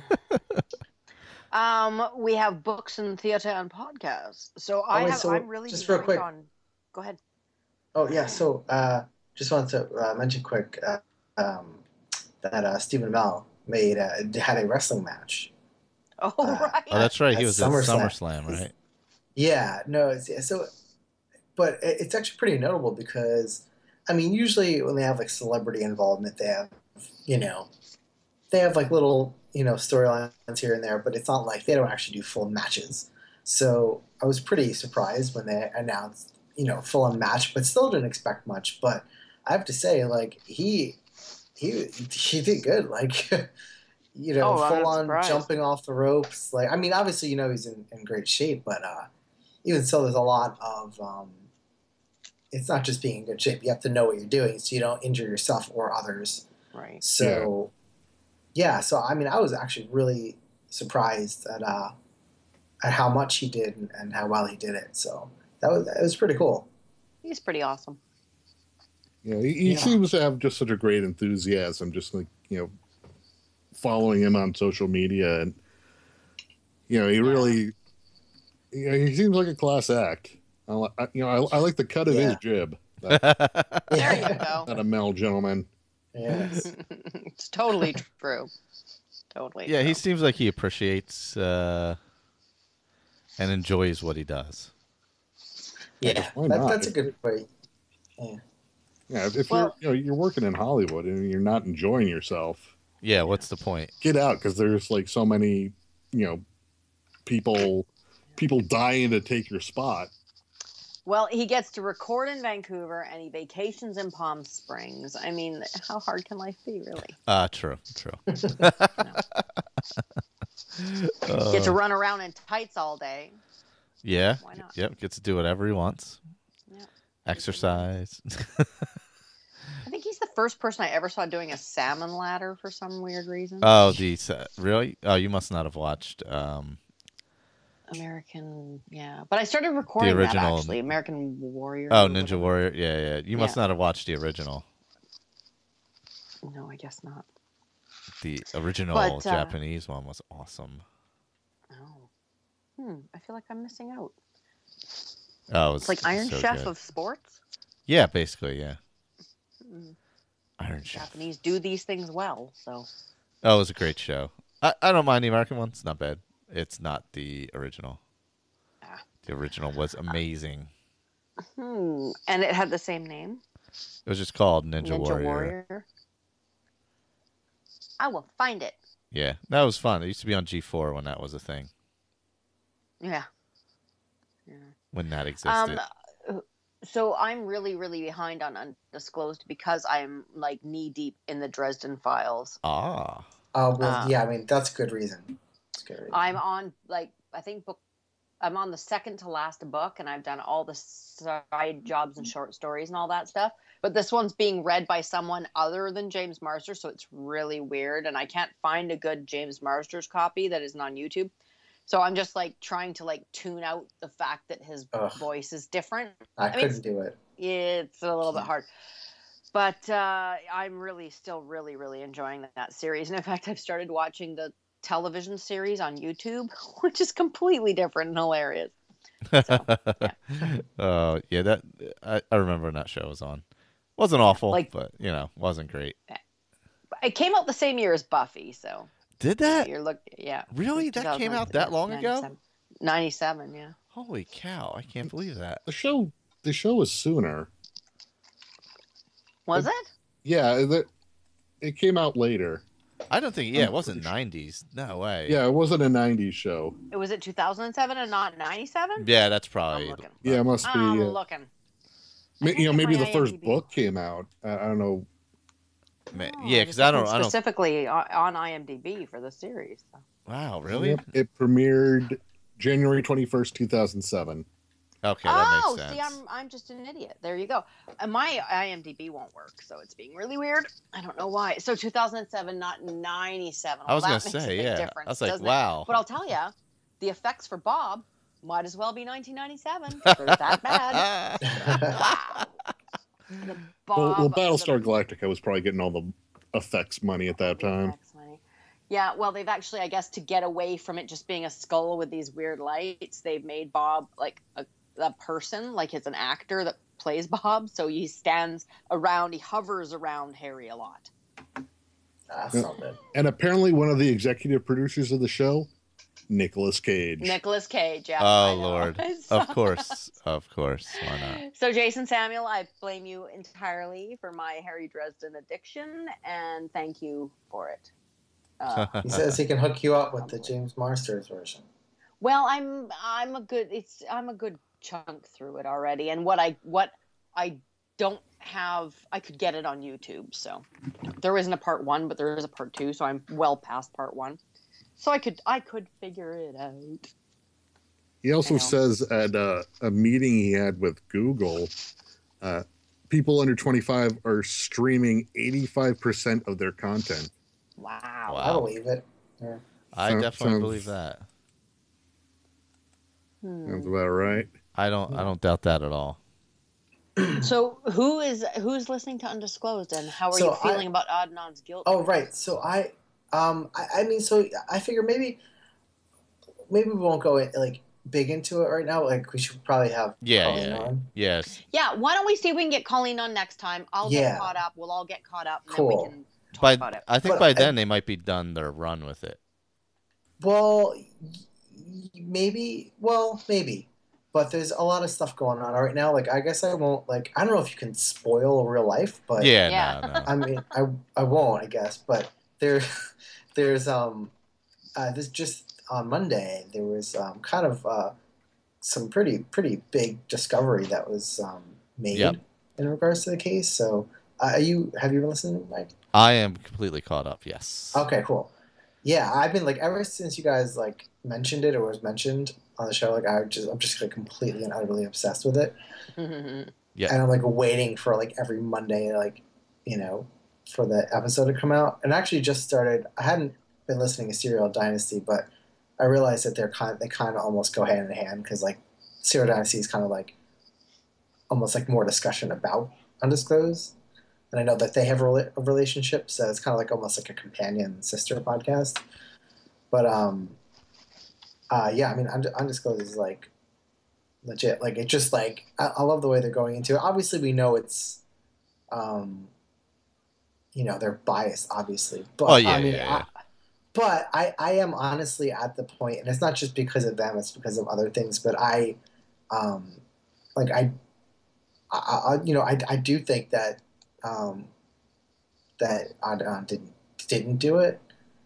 Um, we have books and theater and podcasts. So I wait, have. so I'm really just real behind quick. on. Go ahead. Oh yeah, so uh, just wanted to uh, mention quick uh, um, that uh, Stephen Amell made uh, had a wrestling match. Oh Uh, right. Oh, that's right. He At was at SummerSlam. SummerSlam, right? Yeah, no, it's, yeah, so, but it- it's actually pretty notable because, I mean, usually when they have like celebrity involvement, they have, you know, they have like little, you know, storylines here and there, but it's not like they don't actually do full matches. So I was pretty surprised when they announced, you know, full on match, but still didn't expect much. But I have to say, like he, he, he did good. Like, you know, Oh, I'm full not on surprised. jumping off the ropes. Like, I mean, obviously, you know, he's in, in great shape, but uh, even so, there's a lot of. Um, it's not just being in good shape. You have to know what you're doing so you don't injure yourself or others. Right. So, yeah. So I mean, I was actually really surprised at uh, at how much he did and, and how well he did it. So that was it was pretty cool. He's pretty awesome. Yeah, he, he Yeah. seems to have just such a great enthusiasm. Just like you know, following him on social media, and you know, he really, you know, he seems like a class act. I, li- I you know, I, I like the cut of his Yeah. jib. That, There you go. that a Mel gentleman. Yes. It's totally true. Totally. Yeah, he true. seems like he appreciates uh, and enjoys what he does. Yeah. why That, not? that's a good way. Yeah. Yeah, if, if Well- you're you know you're working in Hollywood and you're not enjoying yourself, Yeah, what's the point? get out because there's like so many you know people people dying to take your spot. Well, he gets to record in Vancouver and he vacations in Palm Springs. I mean, how hard can life be, really? Uh, true, true. Get to Uh, run around in tights all day. yeah, Why not? yep, gets to do whatever he wants. Yeah. Exercise. I think he's the first person I ever saw doing a salmon ladder for some weird reason. Oh, the really? Oh, you must not have watched. Um, American, yeah. But I started recording that original- actually. American Warrior. oh, or Ninja whatever. Warrior. Yeah, yeah. You must Yeah. not have watched the original. No, I guess not. The original But, uh, Japanese one was awesome. Oh. Hmm. I feel like I'm missing out. Oh, it was It's like Iron so Chef good. of sports. Yeah, basically, yeah. Mm. Iron Chef. Japanese do these things well, so. Oh, it was a great show. I, I don't mind the American one. It's not bad. It's not the original. Ah. The original was amazing. Hmm. And it had the same name, It was just called Ninja, Ninja Warrior. Warrior. I will find it. Yeah, that was fun. It used to be on G four when that was a thing. Yeah. When that existed. Um. uh, So I'm really, really behind on Undisclosed because I'm like knee deep in the Dresden Files. ah. Oh well, Uh, yeah. I mean, that's a good reason. That's a good reason. I'm on like I think book. I'm on the second to last book, and I've done all the side jobs and short stories and all that stuff. But this one's being read by someone other than James Marster, so it's really weird. And I can't find a good James Marsters copy that isn't on YouTube. So I'm just like trying to like tune out the fact that his Ugh. voice is different. I, mean, couldn't do it. It's a little bit hard. But uh, I'm really still really, really enjoying that, that series. And in fact, I've started watching the television series on YouTube, which is completely different and hilarious. Oh, yeah, that I, I remember when that show was on. Wasn't awful, Like- but you know, wasn't great. It came out the same year as Buffy, so Did that? you're look yeah. Really? That came out that long ago? two thousand ninety-seven. ninety-seven, yeah. Holy cow! I can't believe that. The show, the show was sooner. Was It- it? Yeah, the, it came out later. I don't think. Yeah, I'm it wasn't pretty sure. nineties. No way. Yeah, it wasn't a nineties show. It was it two thousand seven and not ninety-seven? Yeah, that's I'm probably. looking. Yeah, it must be. I'm uh, looking. ma- I you know, can't maybe get the my first IMDb. book came out. Uh, I don't know. Ma- Oh, yeah, was because I don't. looking I don't. specifically on on IMDb for the series. So. Wow, really? Yep, it premiered January twenty-first, two thousand seven. Okay, that Oh, makes sense. see, I'm I'm just an idiot. There you go. And my IMDb won't work, so it's being really weird. I don't know why. So two thousand seven, not ninety-seven. I was Well, gonna that makes a say, big yeah. difference, I was like, doesn't it? wow. But I'll tell you, the effects for Bob might as well be nineteen ninety-seven. They're that bad. Wow. The Bob, Well, well, the- Battlestar Galactica was probably getting all the effects money at that time. Effects money. Yeah, well, they've actually, I guess, to get away from it just being a skull with these weird lights, they've made Bob like a, a person, like it's an actor that plays Bob. So he stands around, he hovers around Harry a lot. That's not good. And apparently, one of the executive producers of the show, Nicolas Cage. Nicolas Cage, yeah. Oh I know. Lord! So- Of course, of course. Why not? So, Jason Samuel, I blame you entirely for my Harry Dresden addiction, and thank you for it. Uh, He says he can hook you up with the James Marsters version. well, I'm I'm a good it's I'm a good chunk through it already, and what I what I don't have, I could get it on YouTube. So there isn't a part one, but there is a part two, so I'm well past part one. So I could I could figure it out. He also I know. says at uh, a meeting he had with Google, uh, people under twenty-five are streaming eighty-five percent of their content. Wow. I Wow. believe it. Yeah. I Sound- definitely sounds- believe that. Hmm. Sounds about right. I don't. I don't doubt that at all. So who is who's listening to Undisclosed, and how are So you feeling about Adnan's guilt? Oh, right. So I, um, I, I mean, so I figure maybe, maybe we won't go in, like big into it right now. Like we should probably have Yeah, Colleen yeah, on. Yes. Yeah, why don't we see if we can get Colleen on next time? I'll Yeah. get caught up. We'll all get caught up, and Cool. then we can talk By about it. I think But by I- then they might be done their run with it. Well, y- y- maybe. Well, maybe. But there's a lot of stuff going on right now. Like I guess I won't. Like I don't know if you can spoil real life, but Yeah. Yeah. No. No. I mean, I I won't, I guess. But there, there's um, uh, this just on Monday there was um kind of uh, some pretty pretty big discovery that was um made Yep. in regards to the case. So, uh, are you have you been listening, Mike? I am completely caught up. Yes. Okay, cool. Yeah, I've been like ever since you guys like mentioned it or was mentioned on the show. Like I just I'm just like completely and utterly obsessed with it. Yeah. And I'm like waiting for like every Monday, like, you know, for the episode to come out. And I actually just started. I hadn't been listening to Serial Dynasty, but I realized that they're kind. They kind of almost go hand in hand because like Serial Dynasty is kind of like almost like more discussion about Undisclosed. And I know that they have a, rela- a relationship, so it's kind of like almost like a companion sister podcast. But um, uh, yeah, I mean, Und- Undisclosed is like legit. Like it just like I, I love the way they're going into it. Obviously, we know it's, um, you know, they're biased, obviously. But Oh, yeah, I mean, yeah, yeah. I, but I I am honestly at the point, and it's not just because of them; it's because of other things. But I, um, like I, I, I you know, I I do think that um, that Adnan didn't didn't do it.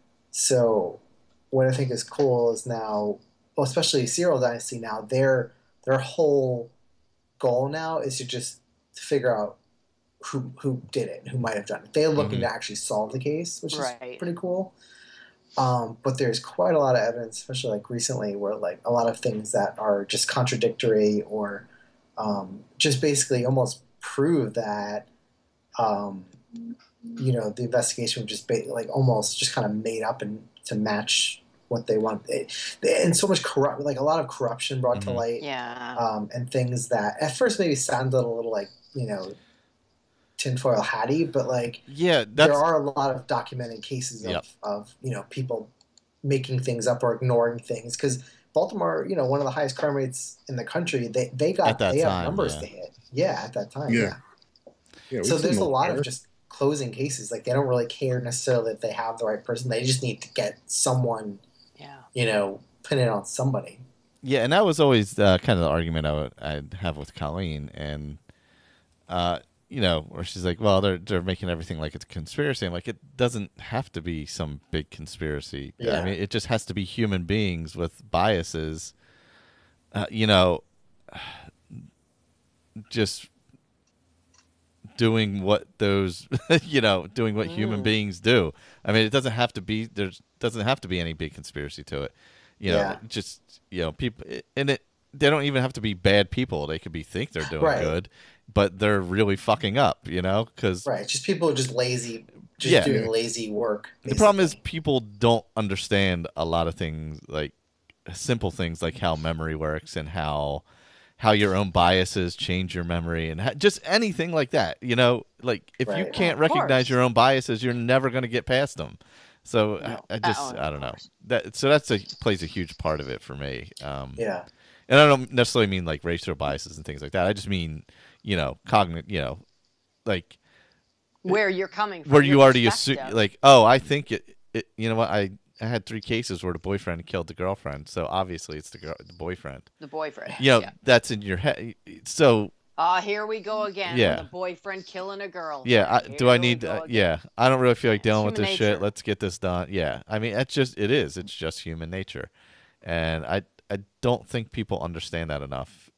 So what I think is cool is now, well, especially Serial Dynasty now, their their whole goal now is to just figure out who who did it, who might have done it. They're looking Mhm. to actually solve the case, which Right. is pretty cool. Um, but there's quite a lot of evidence, especially like recently, where like a lot of things that are just contradictory or um, just basically almost prove that um, you know the investigation was just ba- like almost just kind of made up and to match what they want. They, they, and so much corrupt, like a lot of corruption brought to Mhm. light, Yeah. um, and things that at first maybe sounded a little like you know tinfoil hatty, but like Yeah. there That's. are a lot of documented cases of, Yep. of you know people making things up or ignoring things because Baltimore, you know, one of the highest crime rates in the country. They they got At that they have time, numbers yeah. to hit. Yeah, at that time. Yeah. Yeah. Yeah, we've So seen there's a them lot there. of just closing cases. Like they don't really care necessarily that they have the right person. They just need to get someone, Yeah. you know, pin it on somebody. Yeah, and that was always uh, kind of the argument I would I'd have with Colleen, and uh, you know, where she's like, "Well, they're they're making everything like it's a conspiracy." I'm like, it doesn't have to be some big conspiracy. Yeah. I mean, it just has to be human beings with biases. Uh, you know, just doing what those, you know, doing what human Mm. beings do. I mean, it doesn't have to be. There doesn't have to be any big conspiracy to it. You know, Yeah. just you know, people, and it. They don't even have to be bad people. They could be think they're doing Right. good, but they're really fucking up. You know, because Right. Just people are just lazy, just Yeah. doing lazy work. the problem is basically. people don't understand a lot of things, like simple things like how memory works and how how your own biases change your memory and ha- just anything like that. You know, like if you Right. can't Of recognize course. your own biases, you're never going to get past them. So I- No. I, just Oh, of I don't know course. that. So that's a plays a huge part of it for me. Um, Yeah. and I don't necessarily mean like racial biases and things like that. I just mean you know cognit, you know, like Where you're coming from. where your you already assume perspective. like, oh, I think it, it. You know what? I I had three cases where the boyfriend killed the girlfriend, so obviously it's the girl, the boyfriend. the boyfriend. You know, Yeah. that's in your head. So Ah, here we go again. Yeah. With a boyfriend killing a girl. yeah, I, Here do I we need? go Uh, again. yeah, I don't really feel like It's dealing with human this shit. nature. Let's get this done. Yeah, I mean, it's just it is. It's just human nature, and I I don't think people understand that enough.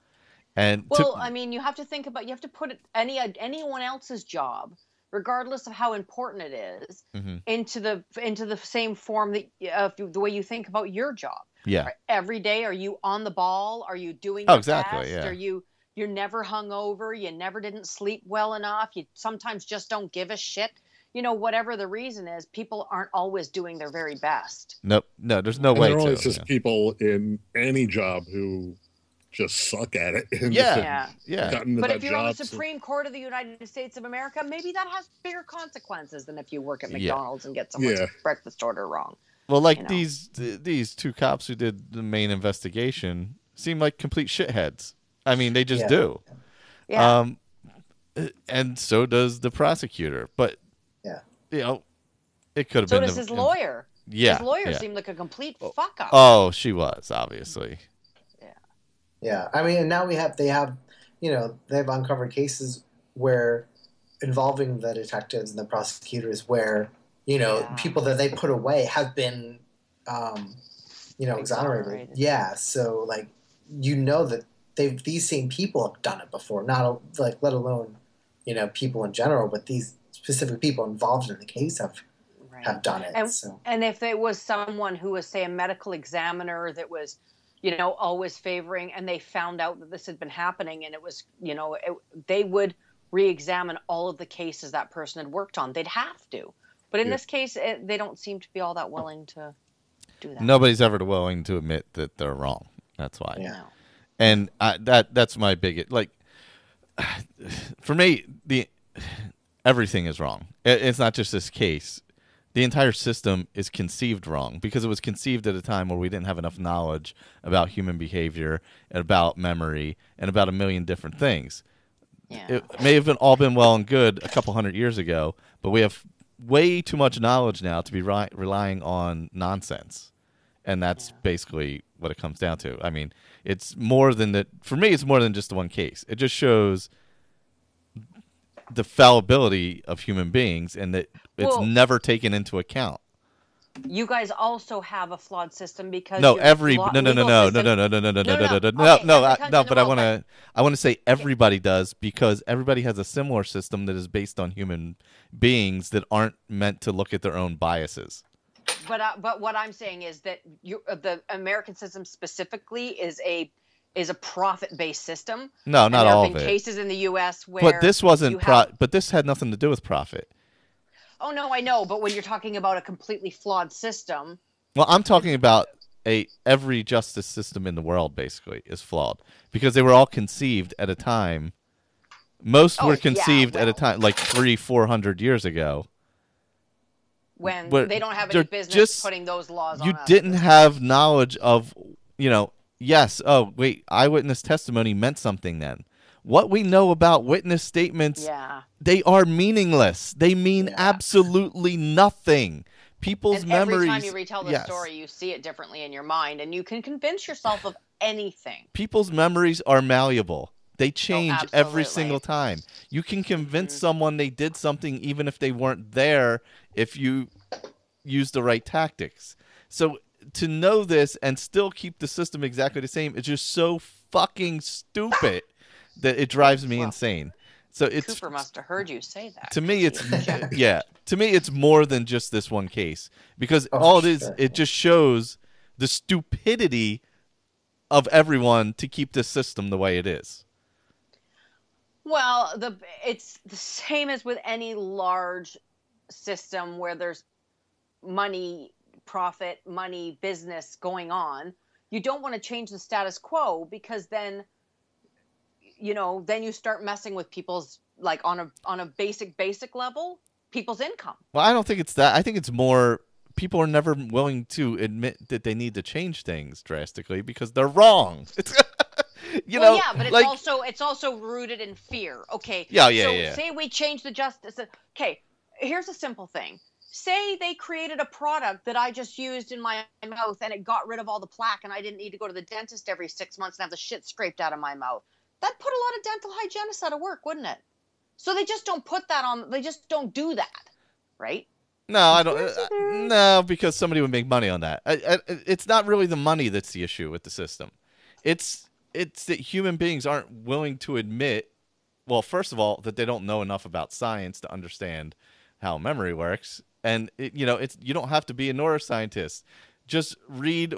And to- Well, I mean, you have to think about. You have to put it, any anyone else's job, regardless of how important it is, Mhm. into the into the same form that uh, the way you think about your job. yeah, Are- Every day, are you on the ball? Are you doing Oh, your exactly, best? yeah. Are you you're never hungover? You never didn't sleep well enough? You sometimes just don't give a shit. You know, whatever the reason is, people aren't always doing their very best. nope, no, there's no And way there are to. always just yeah. people in any job who just suck at it. And Yeah. just Yeah. Yeah, gotten into But that if you're on the job, so- Supreme Court of the United States of America, maybe that has bigger consequences than if you work at Yeah. McDonald's and get someone's Yeah. breakfast order wrong. well, like you know. these th- these two cops who did the main investigation seem like complete shitheads. I mean, they just Yeah. do. Yeah. Um, and so does the prosecutor. But Yeah. you know, it could have so been does the- his lawyer. Yeah, His lawyer yeah. seemed like a complete fuck up. Oh, she was obviously. Yeah, I mean, and now we have they have, you know, they've uncovered cases where involving the detectives and the prosecutors where you know Yeah. people that they put away have been, um, you know, exonerated. Exonerated. Yeah, so like you know that they've these same people have done it before, not like let alone, you know, people in general, but these specific people involved in the case have Right. have done it. And, so and if it was someone who was, say, a medical examiner that was, you know, always favoring, and they found out that this had been happening, and it was, you know, it, they would re-examine all of the cases that person had worked on. They'd have to. But in Yeah. this case, it, they don't seem to be all that willing to do that. Nobody's ever willing to admit that they're wrong. That's why. Yeah. No. And I, that that's my biggest like. For me, the everything is wrong. It, it's not just this case. The entire system is conceived wrong because it was conceived at a time where we didn't have enough knowledge about human behavior and about memory and about a million different things. Yeah. It may have been all been well and good a couple hundred years ago, but we have way too much knowledge now to be ri- relying on nonsense. And that's Yeah. basically what it comes down to. I mean, it's more than that. For me, it's more than just the one case. It just shows the fallibility of human beings and that it's Well- never taken into account. You guys also have a flawed system because No, your every law- no no no legal no no system- no no no no no no No, no no, no no no. no Okay, no every I- country no in the but I world, want to I want to say everybody does because everybody has a similar system that is based on human beings that aren't meant to look at their own biases. But uh, but what I'm saying is that you, uh, the American system specifically is a is a profit based system. No, And not there all have of been it. cases in the U S where But this wasn't you pro- have- but this had nothing to do with profit. Oh no, I know, but when you're talking about a completely flawed system, Well, I'm talking about a every justice system in the world basically is flawed because they were all conceived at a time. Most Oh, were yeah, conceived at a well. time like three, four hundred years ago. when But they don't have they're any business just- putting those laws on You us. didn't have knowledge of, you know. Yes. Oh, wait. Eyewitness testimony meant something then. What we know about witness statements, Yeah. they are meaningless. They mean Yeah. absolutely nothing. people's And memories. every time you retell the yes. story, you see it differently in your mind, and you can convince yourself of anything. People's memories are malleable. They change Oh, every absolutely. single time. You can convince Mhm. someone they did something even if they weren't there if you use the right tactics. So to know this and still keep the system exactly the same is just so fucking stupid that it drives me Well, insane. So it's Cooper must have heard you say that. to me it's Yeah. yeah, to me it's more than just this one case because Oh, all it for is sure. it just shows the stupidity of everyone to keep this system the way it is. Well, the it's the same as with any large system where there's money, profit, money, business going on. You don't want to change the status quo because then, you know, then you start messing with people's like on a on a basic basic level, people's income. Well, I don't think it's that. I think it's more people are never willing to admit that they need to change things drastically because they're wrong. It's, you well, know, yeah, but it's like, also it's also rooted in fear. Okay. Yeah, yeah, so yeah. say we change the justice. Okay, here's a simple thing. Say they created a product that I just used in my mouth and it got rid of all the plaque and I didn't need to go to the dentist every six months and have the shit scraped out of my mouth. That'd put a lot of dental hygienists out of work, wouldn't it? So they just don't put that on. They just don't do that, right? no, I don't. Uh, no, because somebody would make money on that. I, I, it's not really the money that's the issue with the system. It's it's that human beings aren't willing to admit. Well, first of all, that they don't know enough about science to understand how memory works. And it, you know, it's you don't have to be a neuroscientist. Just read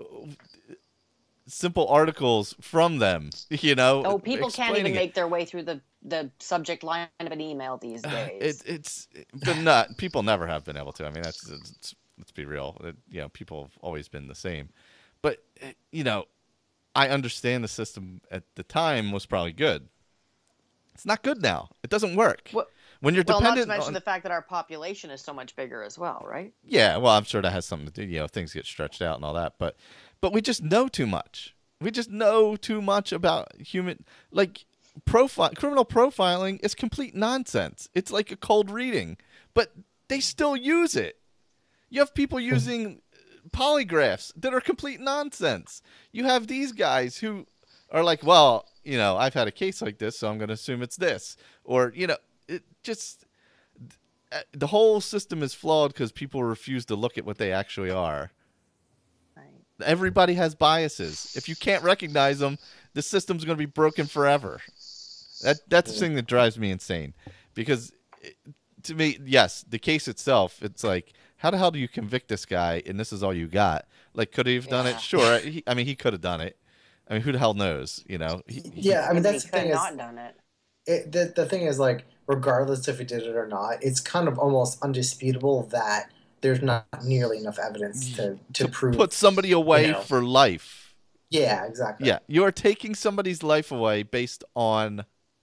simple articles from them. You know, Oh, people can't even explaining it. make their way through the, the subject line of an email these days. It, it's but not people never have been able to. I mean, that's it's, let's be real. It, you know, people have always been the same. But you know, I understand the system at the time was probably good. It's not good now. It doesn't work. Well- when you're well, not to dependent mention on the fact that our population is so much bigger as well, right? yeah, well, I'm sure that has something to do. You know, things get stretched out and all that. But but we just know too much. We just know too much about human like profile criminal profiling is complete nonsense. It's like a cold reading, but they still use it. You have people using polygraphs that are complete nonsense. You have these guys who are like, well, you know, I've had a case like this, so I'm going to assume it's this. Or, you know, it just the whole system is flawed because people refuse to look at what they actually are. Right. Everybody has biases. If you can't recognize them, the system's going to be broken forever. That that's the thing that drives me insane. Because it, to me, yes, the case itself, it's like, how the hell do you convict this guy and this is all you got? Like, could he have done Yeah. it? Sure. He, I mean, he could have done it. I mean, who the hell knows? You know? He, he- Yeah, I mean But that's he the could thing have is, not done it. it, the the thing is like regardless if he did it or not, it's kind of almost undisputable that there's not nearly enough evidence to to, to prove. put somebody away you know. for life. Yeah, exactly. Yeah, you are taking somebody's life away based on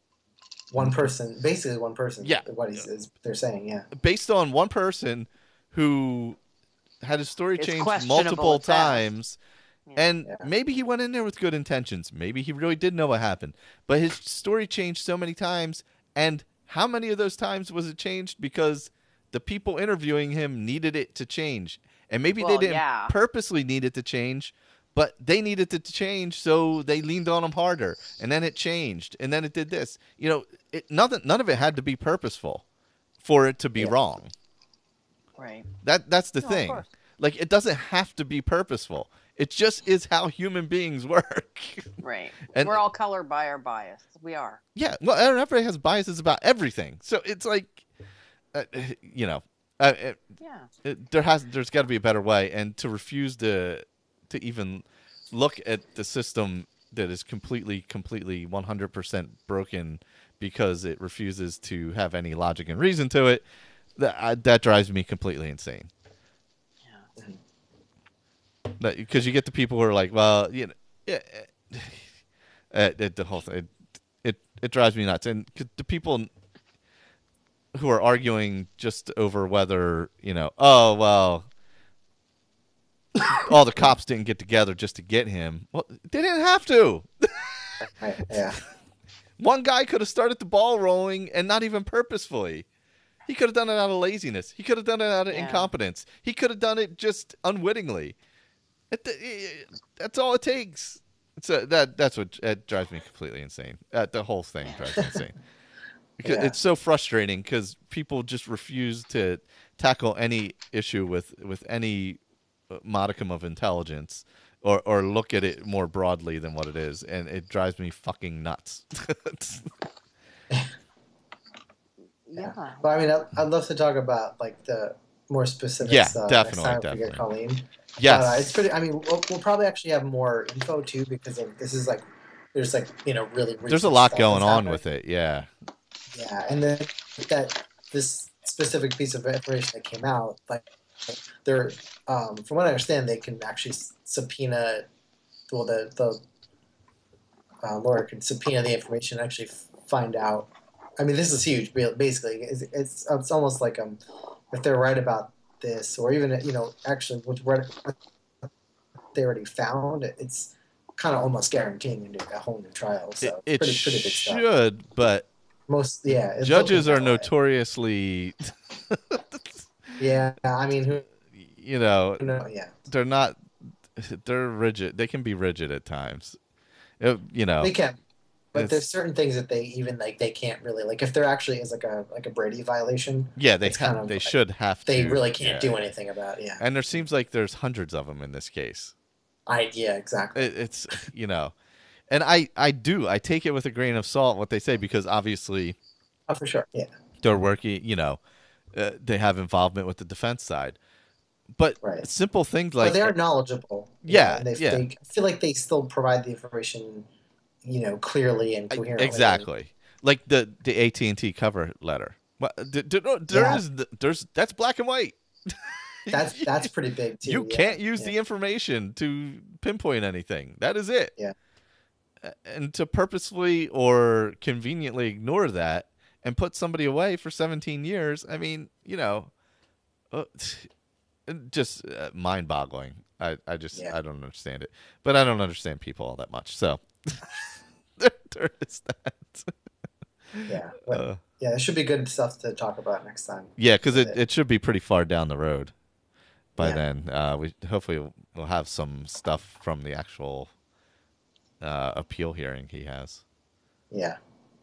One person, basically one person. Yeah. What is, is they're saying? Yeah. based on one person who had his story It's changed questionable multiple at best. times. Yeah. And Yeah. maybe he went in there with good intentions. Maybe he really did know what happened. But his story changed so many times. And how many of those times was it changed because the people interviewing him needed it to change? And maybe Well, they didn't yeah. purposely need it to change, but they needed it to change, so they leaned on him harder. And then it changed. And then it did this. You know, it, nothing, none of it had to be purposeful for it to be Yeah. wrong. Right. That That's the No, of thing. course. Like, it doesn't have to be purposeful. It just is how human beings work. Right. And- We're all colored by our bias. We are. Yeah, well, everybody has biases about everything. So it's like, uh, you know, uh, it, Yeah. it, there has there's got to be a better way, and to refuse to to even look at the system that is completely, completely one hundred percent broken because it refuses to have any logic and reason to it, that uh, that drives me completely insane. Because you get the people who are like, well, you know, yeah, uh, it, the whole thing, it, it it drives me nuts. And 'cause the people who are arguing just over whether, you know, oh well, all the cops didn't get together just to get him. Well, they didn't have to. Right, yeah. One guy could have started the ball rolling and not even purposefully. He could have done it out of laziness. He could have done it out of Yeah. incompetence. He could have done it just unwittingly. It, it, that's all it takes. So that that's what it drives me completely insane. Uh, the whole thing drives me insane. Because Yeah. it's so frustrating because people just refuse to tackle any issue with, with any modicum of intelligence or, or look at it more broadly than what it is, and it drives me fucking nuts. Yeah. But I mean, I'd, I'd love to talk about like the more specifics. Yeah, uh, definitely, next time we get definitely. Colleen. Yes. But, uh, it's pretty. I mean, we'll, we'll probably actually have more info too because of, this is like there's like you know really There's a recent lot stuff going that's on happened. with it. Yeah. Yeah, and then that this specific piece of information that came out, like they're um, from what I understand, they can actually s- subpoena. Well, the the uh, lawyer can subpoena the information and actually f- find out. I mean, this is huge. ba- Basically, it's it's, it's almost like um, if they're right about this, or even you know, actually, what what they already found, it's kind of almost guaranteeing a, new, a whole new trial. It, So it pretty pretty big stuff. should, but Most yeah, it's judges looking are that way. notoriously, Yeah, I mean, who, you know, who knows? Yeah, they're not, they're rigid. They can be rigid at times. Uh, you know, they can. But it's- there's certain things that they even like they can't really like if there actually is like a like a Brady violation. yeah, they it's ha- kind of they like- should have They to. really can't yeah. do anything about it. Yeah, And there seems like there's hundreds of them in this case. I yeah exactly. It, it's you know, and I I do I take it with a grain of salt what they say because obviously Oh, for sure. Yeah, they're working. You know, uh, they have involvement with the defense side, but Right. simple things like but they are knowledgeable. you Yeah, know, and they, yeah. they I feel like they still provide the information, you know, clearly and I- coherently. exactly like the the A T and T cover letter. Well, d- d- no, there Yeah. is there's that's black and white. That's that's pretty big too. You yeah. can't use yeah. the information to pinpoint anything. That is it. Yeah. A- And to purposefully or conveniently ignore that and put somebody away for seventeen years, I mean, you know, uh, just uh, mind-boggling. I, I just Yeah. I don't understand it. But I don't understand people all that much. So there, there is that. Yeah, but, Uh, yeah, it should be good stuff to talk about next time. yeah, because it, With it should be pretty far down the road by Yeah. then. Uh, we hopefully we'll have some stuff from the actual uh, appeal hearing he has. Yeah,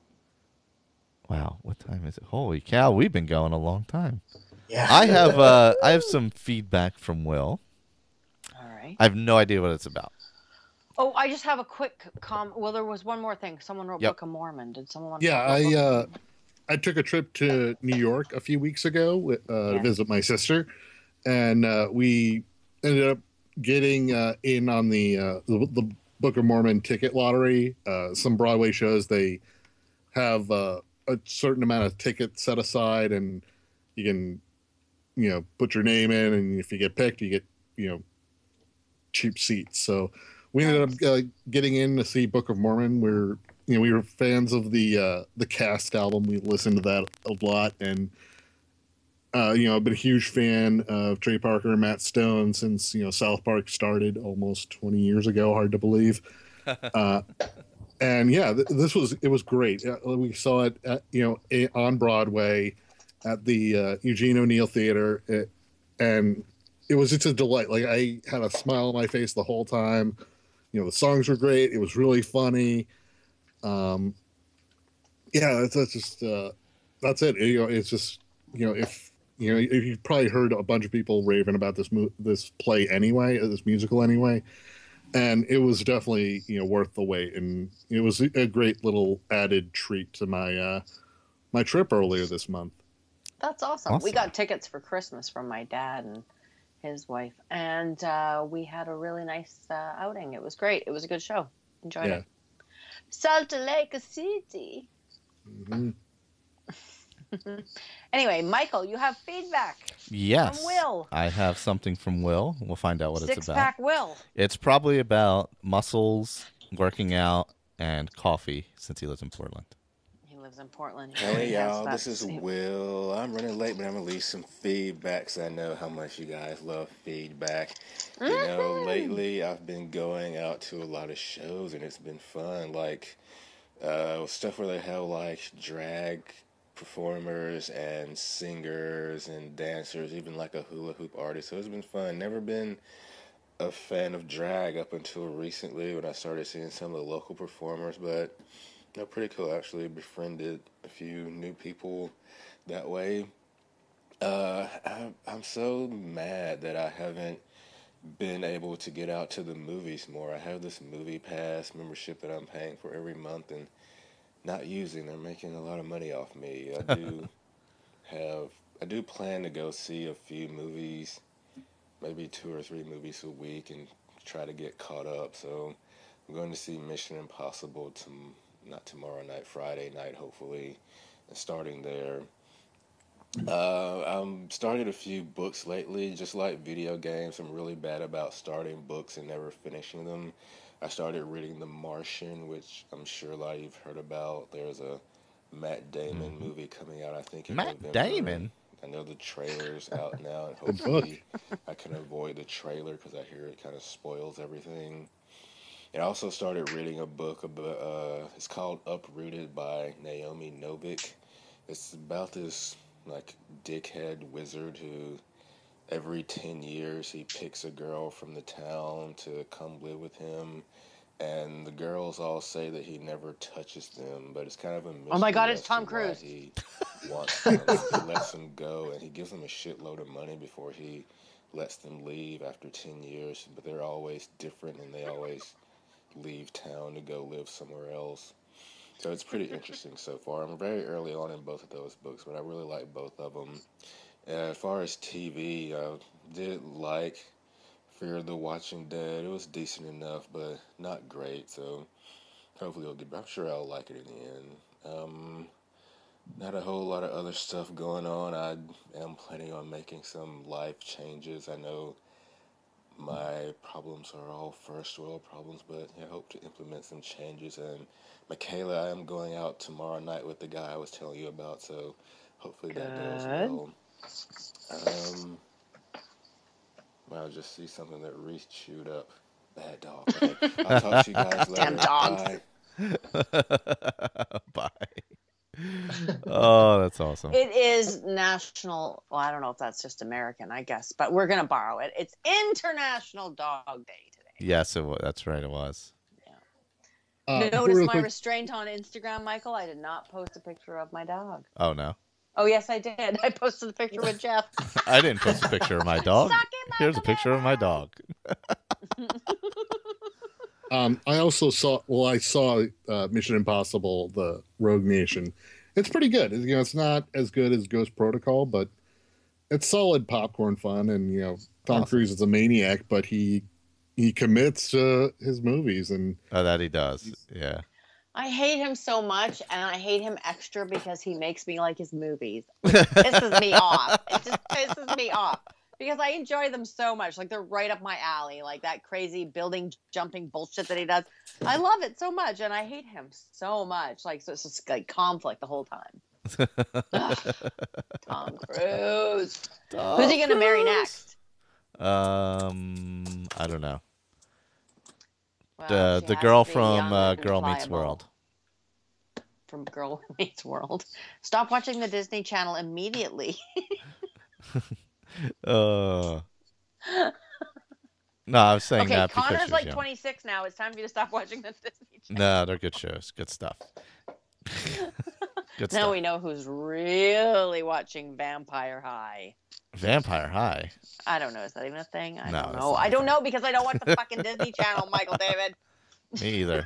Wow, what time is it? Holy cow, we've been going a long time. yeah. I have uh, I have some feedback from Will. All right. I have no idea what it's about. Oh, I just have a quick com. Well, there was one more thing. Someone wrote Yep. Book of Mormon. Did someone? Want to Yeah, talk about I Book of uh, Mormon? I took a trip to New York a few weeks ago uh, Yeah. to visit my sister, and uh, we ended up getting uh, in on the, uh, the the Book of Mormon ticket lottery. Uh, some Broadway shows they have uh, a certain amount of tickets set aside, and you can you know put your name in, and if you get picked, you get you know cheap seats. So we ended up uh, getting in to see Book of Mormon. We're you know we were fans of the uh, the Cast album. We listened to that a lot, and uh, you know I've been a huge fan of Trey Parker and Matt Stone since you know South Park started almost twenty years ago. Hard to believe. Uh, and yeah, th- this was it was great. Uh, we saw it at, you know a- on Broadway at the uh, Eugene O'Neill Theater, it, and it was just a delight. Like I had a smile on my face the whole time. You know, the songs were great. It was really funny. Um, yeah, that's, that's just uh, that's it. You know, it's just you know if you know if you've probably heard a bunch of people raving about this mo- this play anyway, uh, this musical anyway, and it was definitely you know worth the wait, and it was a a great little added treat to my uh, my trip earlier this month. That's awesome. We Awesome. got tickets for Christmas from my dad and his wife, and uh, we had a really nice uh, outing. It was great. It was a good show. Enjoyed Yeah. it. Salt Lake City. Mhm. Anyway, Michael, you have feedback Yes. from Will. I have something from Will. We'll find out what Six it's about. pack Will. It's probably about muscles, working out, and coffee since he lives in Portland. He lives in Portland. Hey He has y'all, that this is same- Will. I'm running late, but I'm gonna leave some feedback because I know how much you guys love feedback. You know, lately I've been going out to a lot of shows and it's been fun. Like uh, stuff where they have like drag performers and singers and dancers, even like a hula hoop artist. So it's been fun. Never been a fan of drag up until recently when I started seeing some of the local performers, but you know, pretty cool. Actually, befriended a few new people that way. Uh, I, I'm so mad that I haven't been able to get out to the movies more. I have this movie pass membership that I'm paying for every month and not using. They're making a lot of money off me. I do have, I do plan to go see a few movies, maybe two or three movies a week, and try to get caught up. So I'm going to see Mission Impossible to, not tomorrow night, Friday night, hopefully, and starting there. Uh, I'm started a few books lately, just like video games. I'm really bad about starting books and never finishing them. I started reading The Martian, which I'm sure a lot of you've heard about. There's a Matt Damon Mm-hmm. movie coming out, I think, in Matt November. Damon? I know the trailer's out now, and Good book. hopefully I can avoid the trailer because I hear it kind of spoils everything. And I also started reading a book about, uh, it's called Uprooted by Naomi Novik. It's about this like dickhead wizard who every ten years he picks a girl from the town to come live with him, and the girls all say that he never touches them, but it's kind of a mystery. Oh my God, as it's Tom to why Cruise. He wants them. He lets them go, and he gives them a shitload of money before he lets them leave after ten years, but they're always different, and they always leave town to go live somewhere else. So it's pretty interesting so far. I'm very early on in both of those books, but I really like both of them. Uh, as far as T V, I did like Fear the Watching Dead. It was decent enough, but not great. So hopefully it'll get. I'm sure I'll like it in the end. Um, not a whole lot of other stuff going on. I am planning on making some life changes. I know my problems are all first world problems, but yeah, I hope to implement some changes. And Michaela, I am going out tomorrow night with the guy I was telling you about, so hopefully that goes Good. well. Um, I'll just see something that Reese chewed up. Bad dog. Okay, I'll talk to you guys later. Damn dogs. Bye. Bye. Oh, that's awesome. It is national. Well, I don't know if that's just American, I guess, but we're gonna borrow it. It's International Dog Day today. Yes, it was. That's right. It was. Uh, Notice real my quick, restraint on Instagram, Michael. I did not post a picture of my dog. Oh no, Oh yes, I did. I posted a picture with Jeff. I didn't post a picture of my dog. Suck it, Here's a Michael picture of my dog. um, I also saw. Well, I saw uh, Mission Impossible: The Rogue Nation. It's pretty good. You know, it's not as good as Ghost Protocol, but it's solid popcorn fun. And you know, Tom Awesome. Cruise is a maniac, but he he commits to his movies, and Oh, that he does. Yeah. I hate him so much, and I hate him extra because he makes me like his movies. It pisses me off. It just pisses me off because I enjoy them so much. Like they're right up my alley. Like that crazy building jumping bullshit that he does. I love it so much, and I hate him so much. Like so, it's just like conflict the whole time. Ugh. Tom Cruise. Who's he gonna marry next? Um, I don't know. Well, The she the has girl to be from young uh, and Girl Meets pliable. World. From Girl Meets World. Stop watching the Disney Channel immediately. Uh, no, I was saying Okay, that because Connor's she's like young. twenty-six now. It's time for you to stop watching the Disney Channel. No, they're good shows. Good stuff. Good Now stuff. we know who's really watching Vampire High. Vampire High. I don't know. Is that even a thing? I No, don't it's know. not I a don't thing. know because I don't watch the fucking Disney Channel, Michael David. Me either.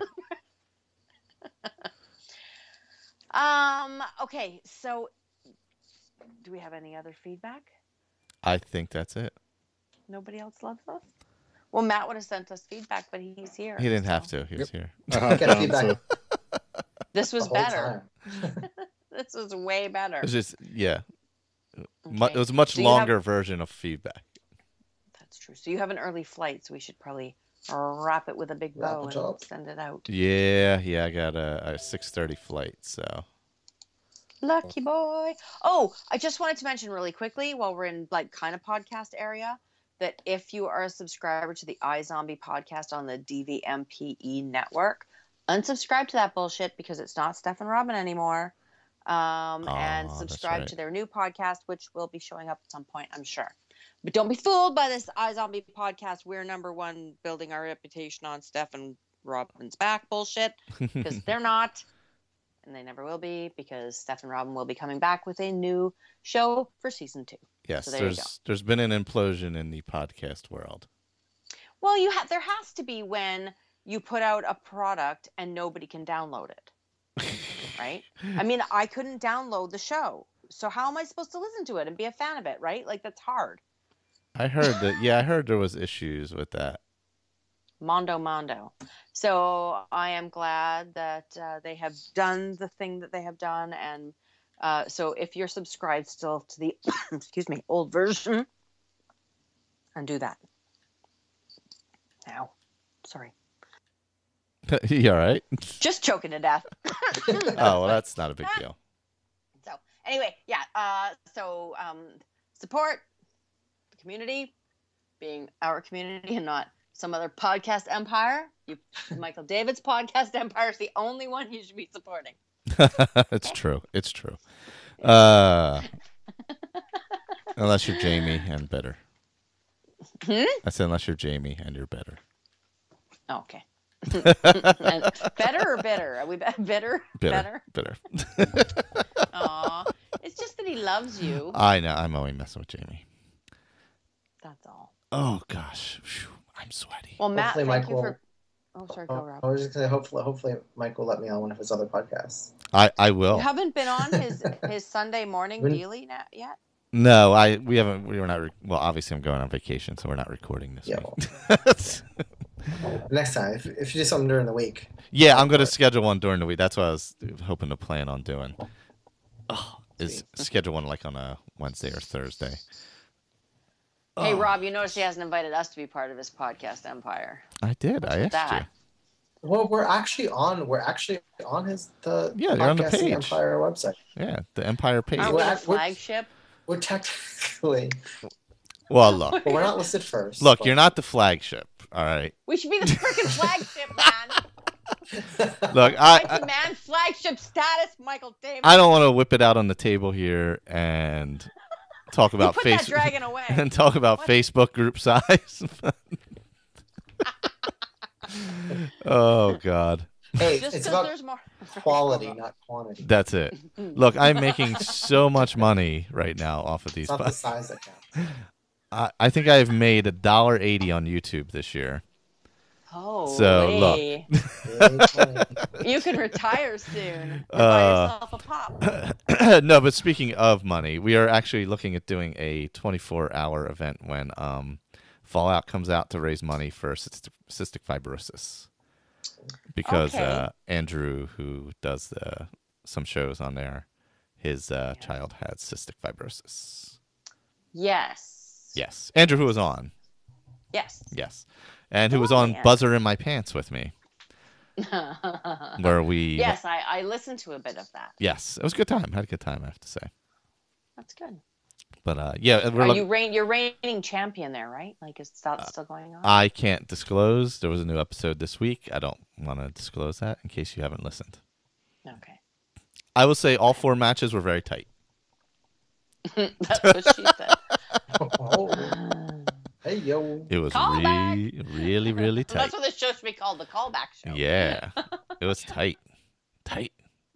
Um. Okay. So, do we have any other feedback? I think that's it. Nobody else loves us. Well, Matt would have sent us feedback, but he's here. He didn't so. have to. He was here. I hopped Get on, feedback so This was the whole better. time. This was way better. It's just yeah. Mu- Okay. It was a much So you have- longer version of feedback. That's true. So you have an early flight, so we should probably wrap it with a big Wrap bow it and up. send it out. Yeah, yeah. I got a, a six thirty flight, so Lucky boy. Oh, I just wanted to mention really quickly while we're in like kind of podcast area that if you are a subscriber to the iZombie podcast on the D V M P E network, unsubscribe to that bullshit because it's not Steph and Robin anymore. um, and Oh, that's subscribe right. to their new podcast, which will be showing up at some point, I'm sure. But don't be fooled by this iZombie podcast. We're number one, building our reputation on Steph and Robin's back bullshit, because they're not, and they never will be, because Steph and Robin will be coming back with a new show for season two. Yes, So there you go. there's there's been an implosion in the podcast world. Well, you have there has to be when you put out a product and nobody can download it, right? I mean, I couldn't download the show, so how am I supposed to listen to it and be a fan of it, right? Like, that's hard. I heard that. Yeah, I heard there was issues with that. Mondo Mondo. So I am glad that uh, they have done the thing that they have done, and uh, so if you're subscribed still to the excuse me old version, undo that now. Sorry, You all right? just choking to death. Oh, well, that's not a big deal. So anyway, yeah. Uh, so um, support the community, being our community and not some other podcast empire. You, Michael David's podcast empire is the only one you should be supporting. It's true. It's true. Uh, unless you're Jamie and better. Hmm? I said unless you're Jamie and you're better. Oh, okay. And better or bitter? Are we be- bitter? Bitter. Better? Bitter. Aw. It's just that he loves you. I know. I'm only messing with Jamie. That's all. Oh gosh, Phew, I'm sweaty. Well, Matt, Hopefully thank Mike you will- for. Oh, sorry, go, I Rob. was just gonna say, hopefully, hopefully, Mike will let me on one of his other podcasts. I I will. You haven't been on his his Sunday morning When- dealy na- yet. No, I we haven't. We were not. Re- well, obviously, I'm going on vacation, so we're not recording this Yeah, week. Next time, if, if you do something during the week, Yeah, I'm going to schedule one during the week. That's what I was hoping to plan on doing. Oh, is schedule one like on a Wednesday or Thursday. Hey, Oh. Rob, you notice he hasn't invited us to be part of his podcast empire. I did. I with asked that? well, we're actually on. We're actually on his the Yeah, you're on the Podcasting page. Empire website. you. Yeah, the Empire page. Aren't we Well, the I- we're- flagship? We're technically, Well, look, but we're not listed first. look, but- you're not the flagship. All right. We should be the freaking flagship, man. Look, I I demand flagship status, Michael Davis. I don't want to whip it out on the table here and talk You about put that Facebook dragon away. and talk about What? Facebook group size. Oh God. Hey, Just it's because about there's more quality, not quantity. That's it. Look, I'm making so much money right now off of these. It's not the po- size that counts. I, I think I've made a dollar eighty on YouTube this year. Oh, So, look. hey. Really funny. You can retire soon and Uh, buy yourself a pop. No, but speaking of money, we are actually looking at doing a twenty-four hour event when um, Fallout comes out to raise money for cystic, cystic fibrosis. Because Okay. uh, Andrew, who does the, some shows on there, his uh, Yeah. child had cystic fibrosis. Yes. Yes. Andrew, who was on. Yes. Yes. And who was Lovely, on Andrew. Buzzer in My Pants with me, where we. Yes, I, I listened to a bit of that. Yes. It was a good time. Had a good time, I have to say. That's good. But uh, yeah, we're Are look- you reign? You're reigning champion there, right? Like, is that Uh, still going on? I can't disclose. There was a new episode this week. I don't want to disclose that in case you haven't listened. Okay. I will say all four matches were very tight. That's what she said. Oh, hey yo. It was Call back. re- really, really tight. That's what this show should be called, the callback show. Yeah, it was tight, tight.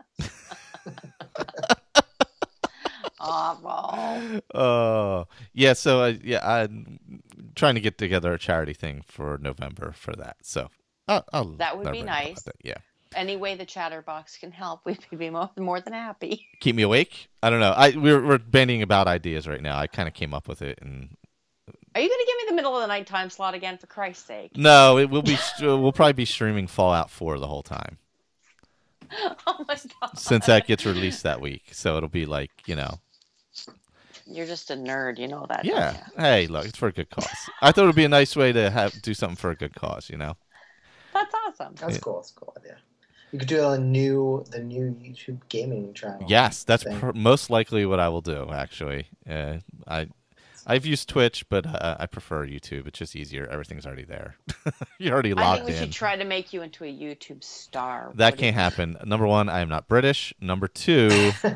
Awful. Oh, yeah. So uh, yeah, I'm trying to get together a charity thing for November for that. So I'll, I'll That would let be everybody know nice. about that. Yeah. Any way the Chatterbox can help, we'd be more, more than happy. Keep me awake. I don't know. I we're we're bandying about ideas right now. I kind of came up with it, and Are you going to give me the middle of the night time slot again, for Christ's sake? no, it will be. We'll probably be streaming Fallout four the whole time. Oh my god. Since that gets released that week. So it'll be like, you know, You're just a nerd, you know that. don't yeah. ya? Hey, look, it's for a good cause. I thought it would be a nice way to have do something for a good cause, you know? That's awesome. That's Yeah. cool. That's a cool idea. You could do a new, the new YouTube gaming channel. Yes, that's thing. pr- most likely what I will do, actually. Uh, I I've used Twitch, but uh, I prefer YouTube. It's just easier. Everything's already there. You're already I think logged we in. should try to make you into a YouTube star. That What do you can't think? happen. Number one, I am not British. Number two, uh,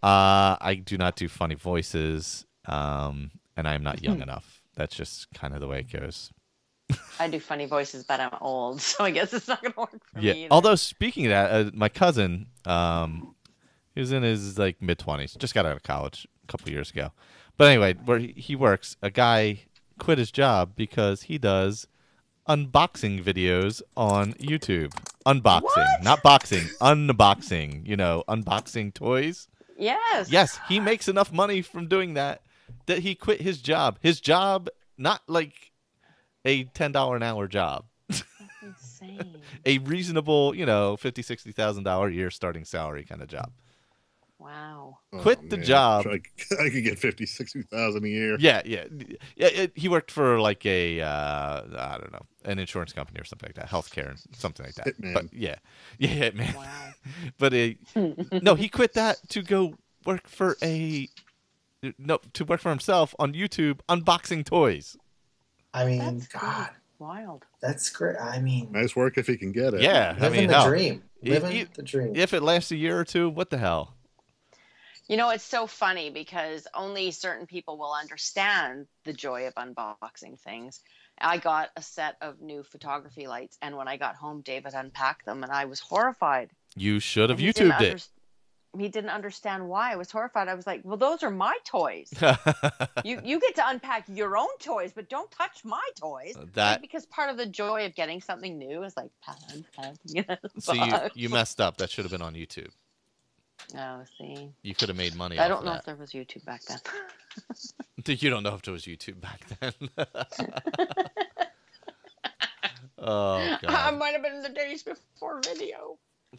I do not do funny voices, um, and I am not young enough. That's just kind of the way it goes. I do funny voices, but I'm old, so I guess it's not gonna work for Yeah. me. Either. Although speaking of that, uh, my cousin, um, he was in his like mid twenties, just got out of college a couple years ago. But anyway, where he, he works, a guy quit his job because he does unboxing videos on YouTube. Unboxing, What? not boxing, unboxing. You know, unboxing toys. Yes. Yes, he makes enough money from doing that that he quit his job. His job, not like a ten dollar an hour job. Insane. A reasonable, you know, fifty, sixty thousand dollar a year starting salary kind of job. Wow. Quit the job. I, I could get fifty, sixty thousand a year. Yeah, yeah, yeah. It, he worked for like a, uh, I don't know, an insurance company or something like that, healthcare, something like that. Hitman. But yeah, yeah, man. Wow. But uh, no, he quit that to go work for a, no, to work for himself on YouTube unboxing toys. I mean, That's God, wild. that's great. I mean, Nice work if he can get it. Yeah, I living mean, the hell, dream. You- Living you- the dream. if it lasts a year or two, what the hell? You know, it's so funny because only certain people will understand the joy of unboxing things. I got a set of new photography lights, and when I got home, David unpacked them, and I was horrified. You should have And he didn't YouTubed it. under- He didn't understand why. I was horrified. I was like, well, those are my toys. You you get to unpack your own toys, but don't touch my toys. That- Like, because part of the joy of getting something new is like unpacking it. So you, you messed up. That should have been on YouTube. Oh, see. You could have made money I off don't of know that. if there was YouTube back then. You don't know if there was YouTube back then. Oh, I God. might have been in the days before video.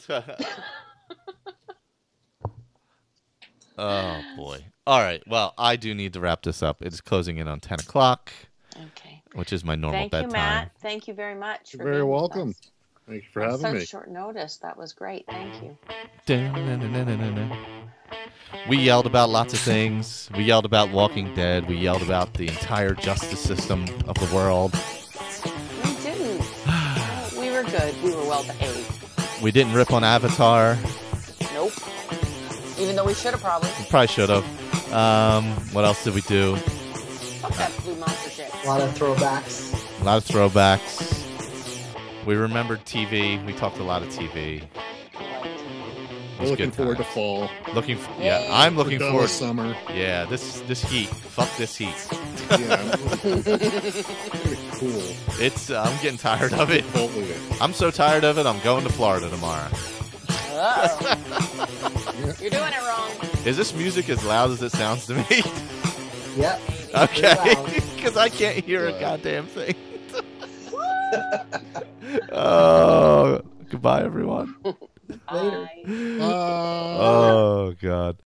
Oh, boy. All right. Well, I do need to wrap this up. It is closing in on ten o'clock, Okay. which is my normal Thank you, bedtime. Matt. Thank you very much. You're for very being with welcome. us. Thank you for On having such me. short notice. That was great. Thank you. Dun-dun-dun-dun-dun-dun. We yelled about lots of things. We yelled about Walking Dead. We yelled about the entire justice system of the world. We didn't. Oh, we were good. We were well behaved. We didn't rip on Avatar. Nope. Even though we should have probably. We probably should have. Um, what else did we do? Fuck that blue monster shit. A lot of throwbacks. A lot of throwbacks. We remembered T V. We talked a lot of T V. It was Looking good forward to times. fall. Looking, f- yeah, I'm looking We're done forward. with summer. Yeah, this this heat. Fuck this heat. Yeah, pretty cool. It's. Uh, I'm getting tired of it. Totally. I'm so tired of it. I'm going to Florida tomorrow. Uh-oh. You're doing it wrong. Is this music as loud as it sounds to me? Yep. Okay, loud. because I can't hear a Loud. goddamn thing. Oh, goodbye, everyone. Later. Bye. Uh, Oh God.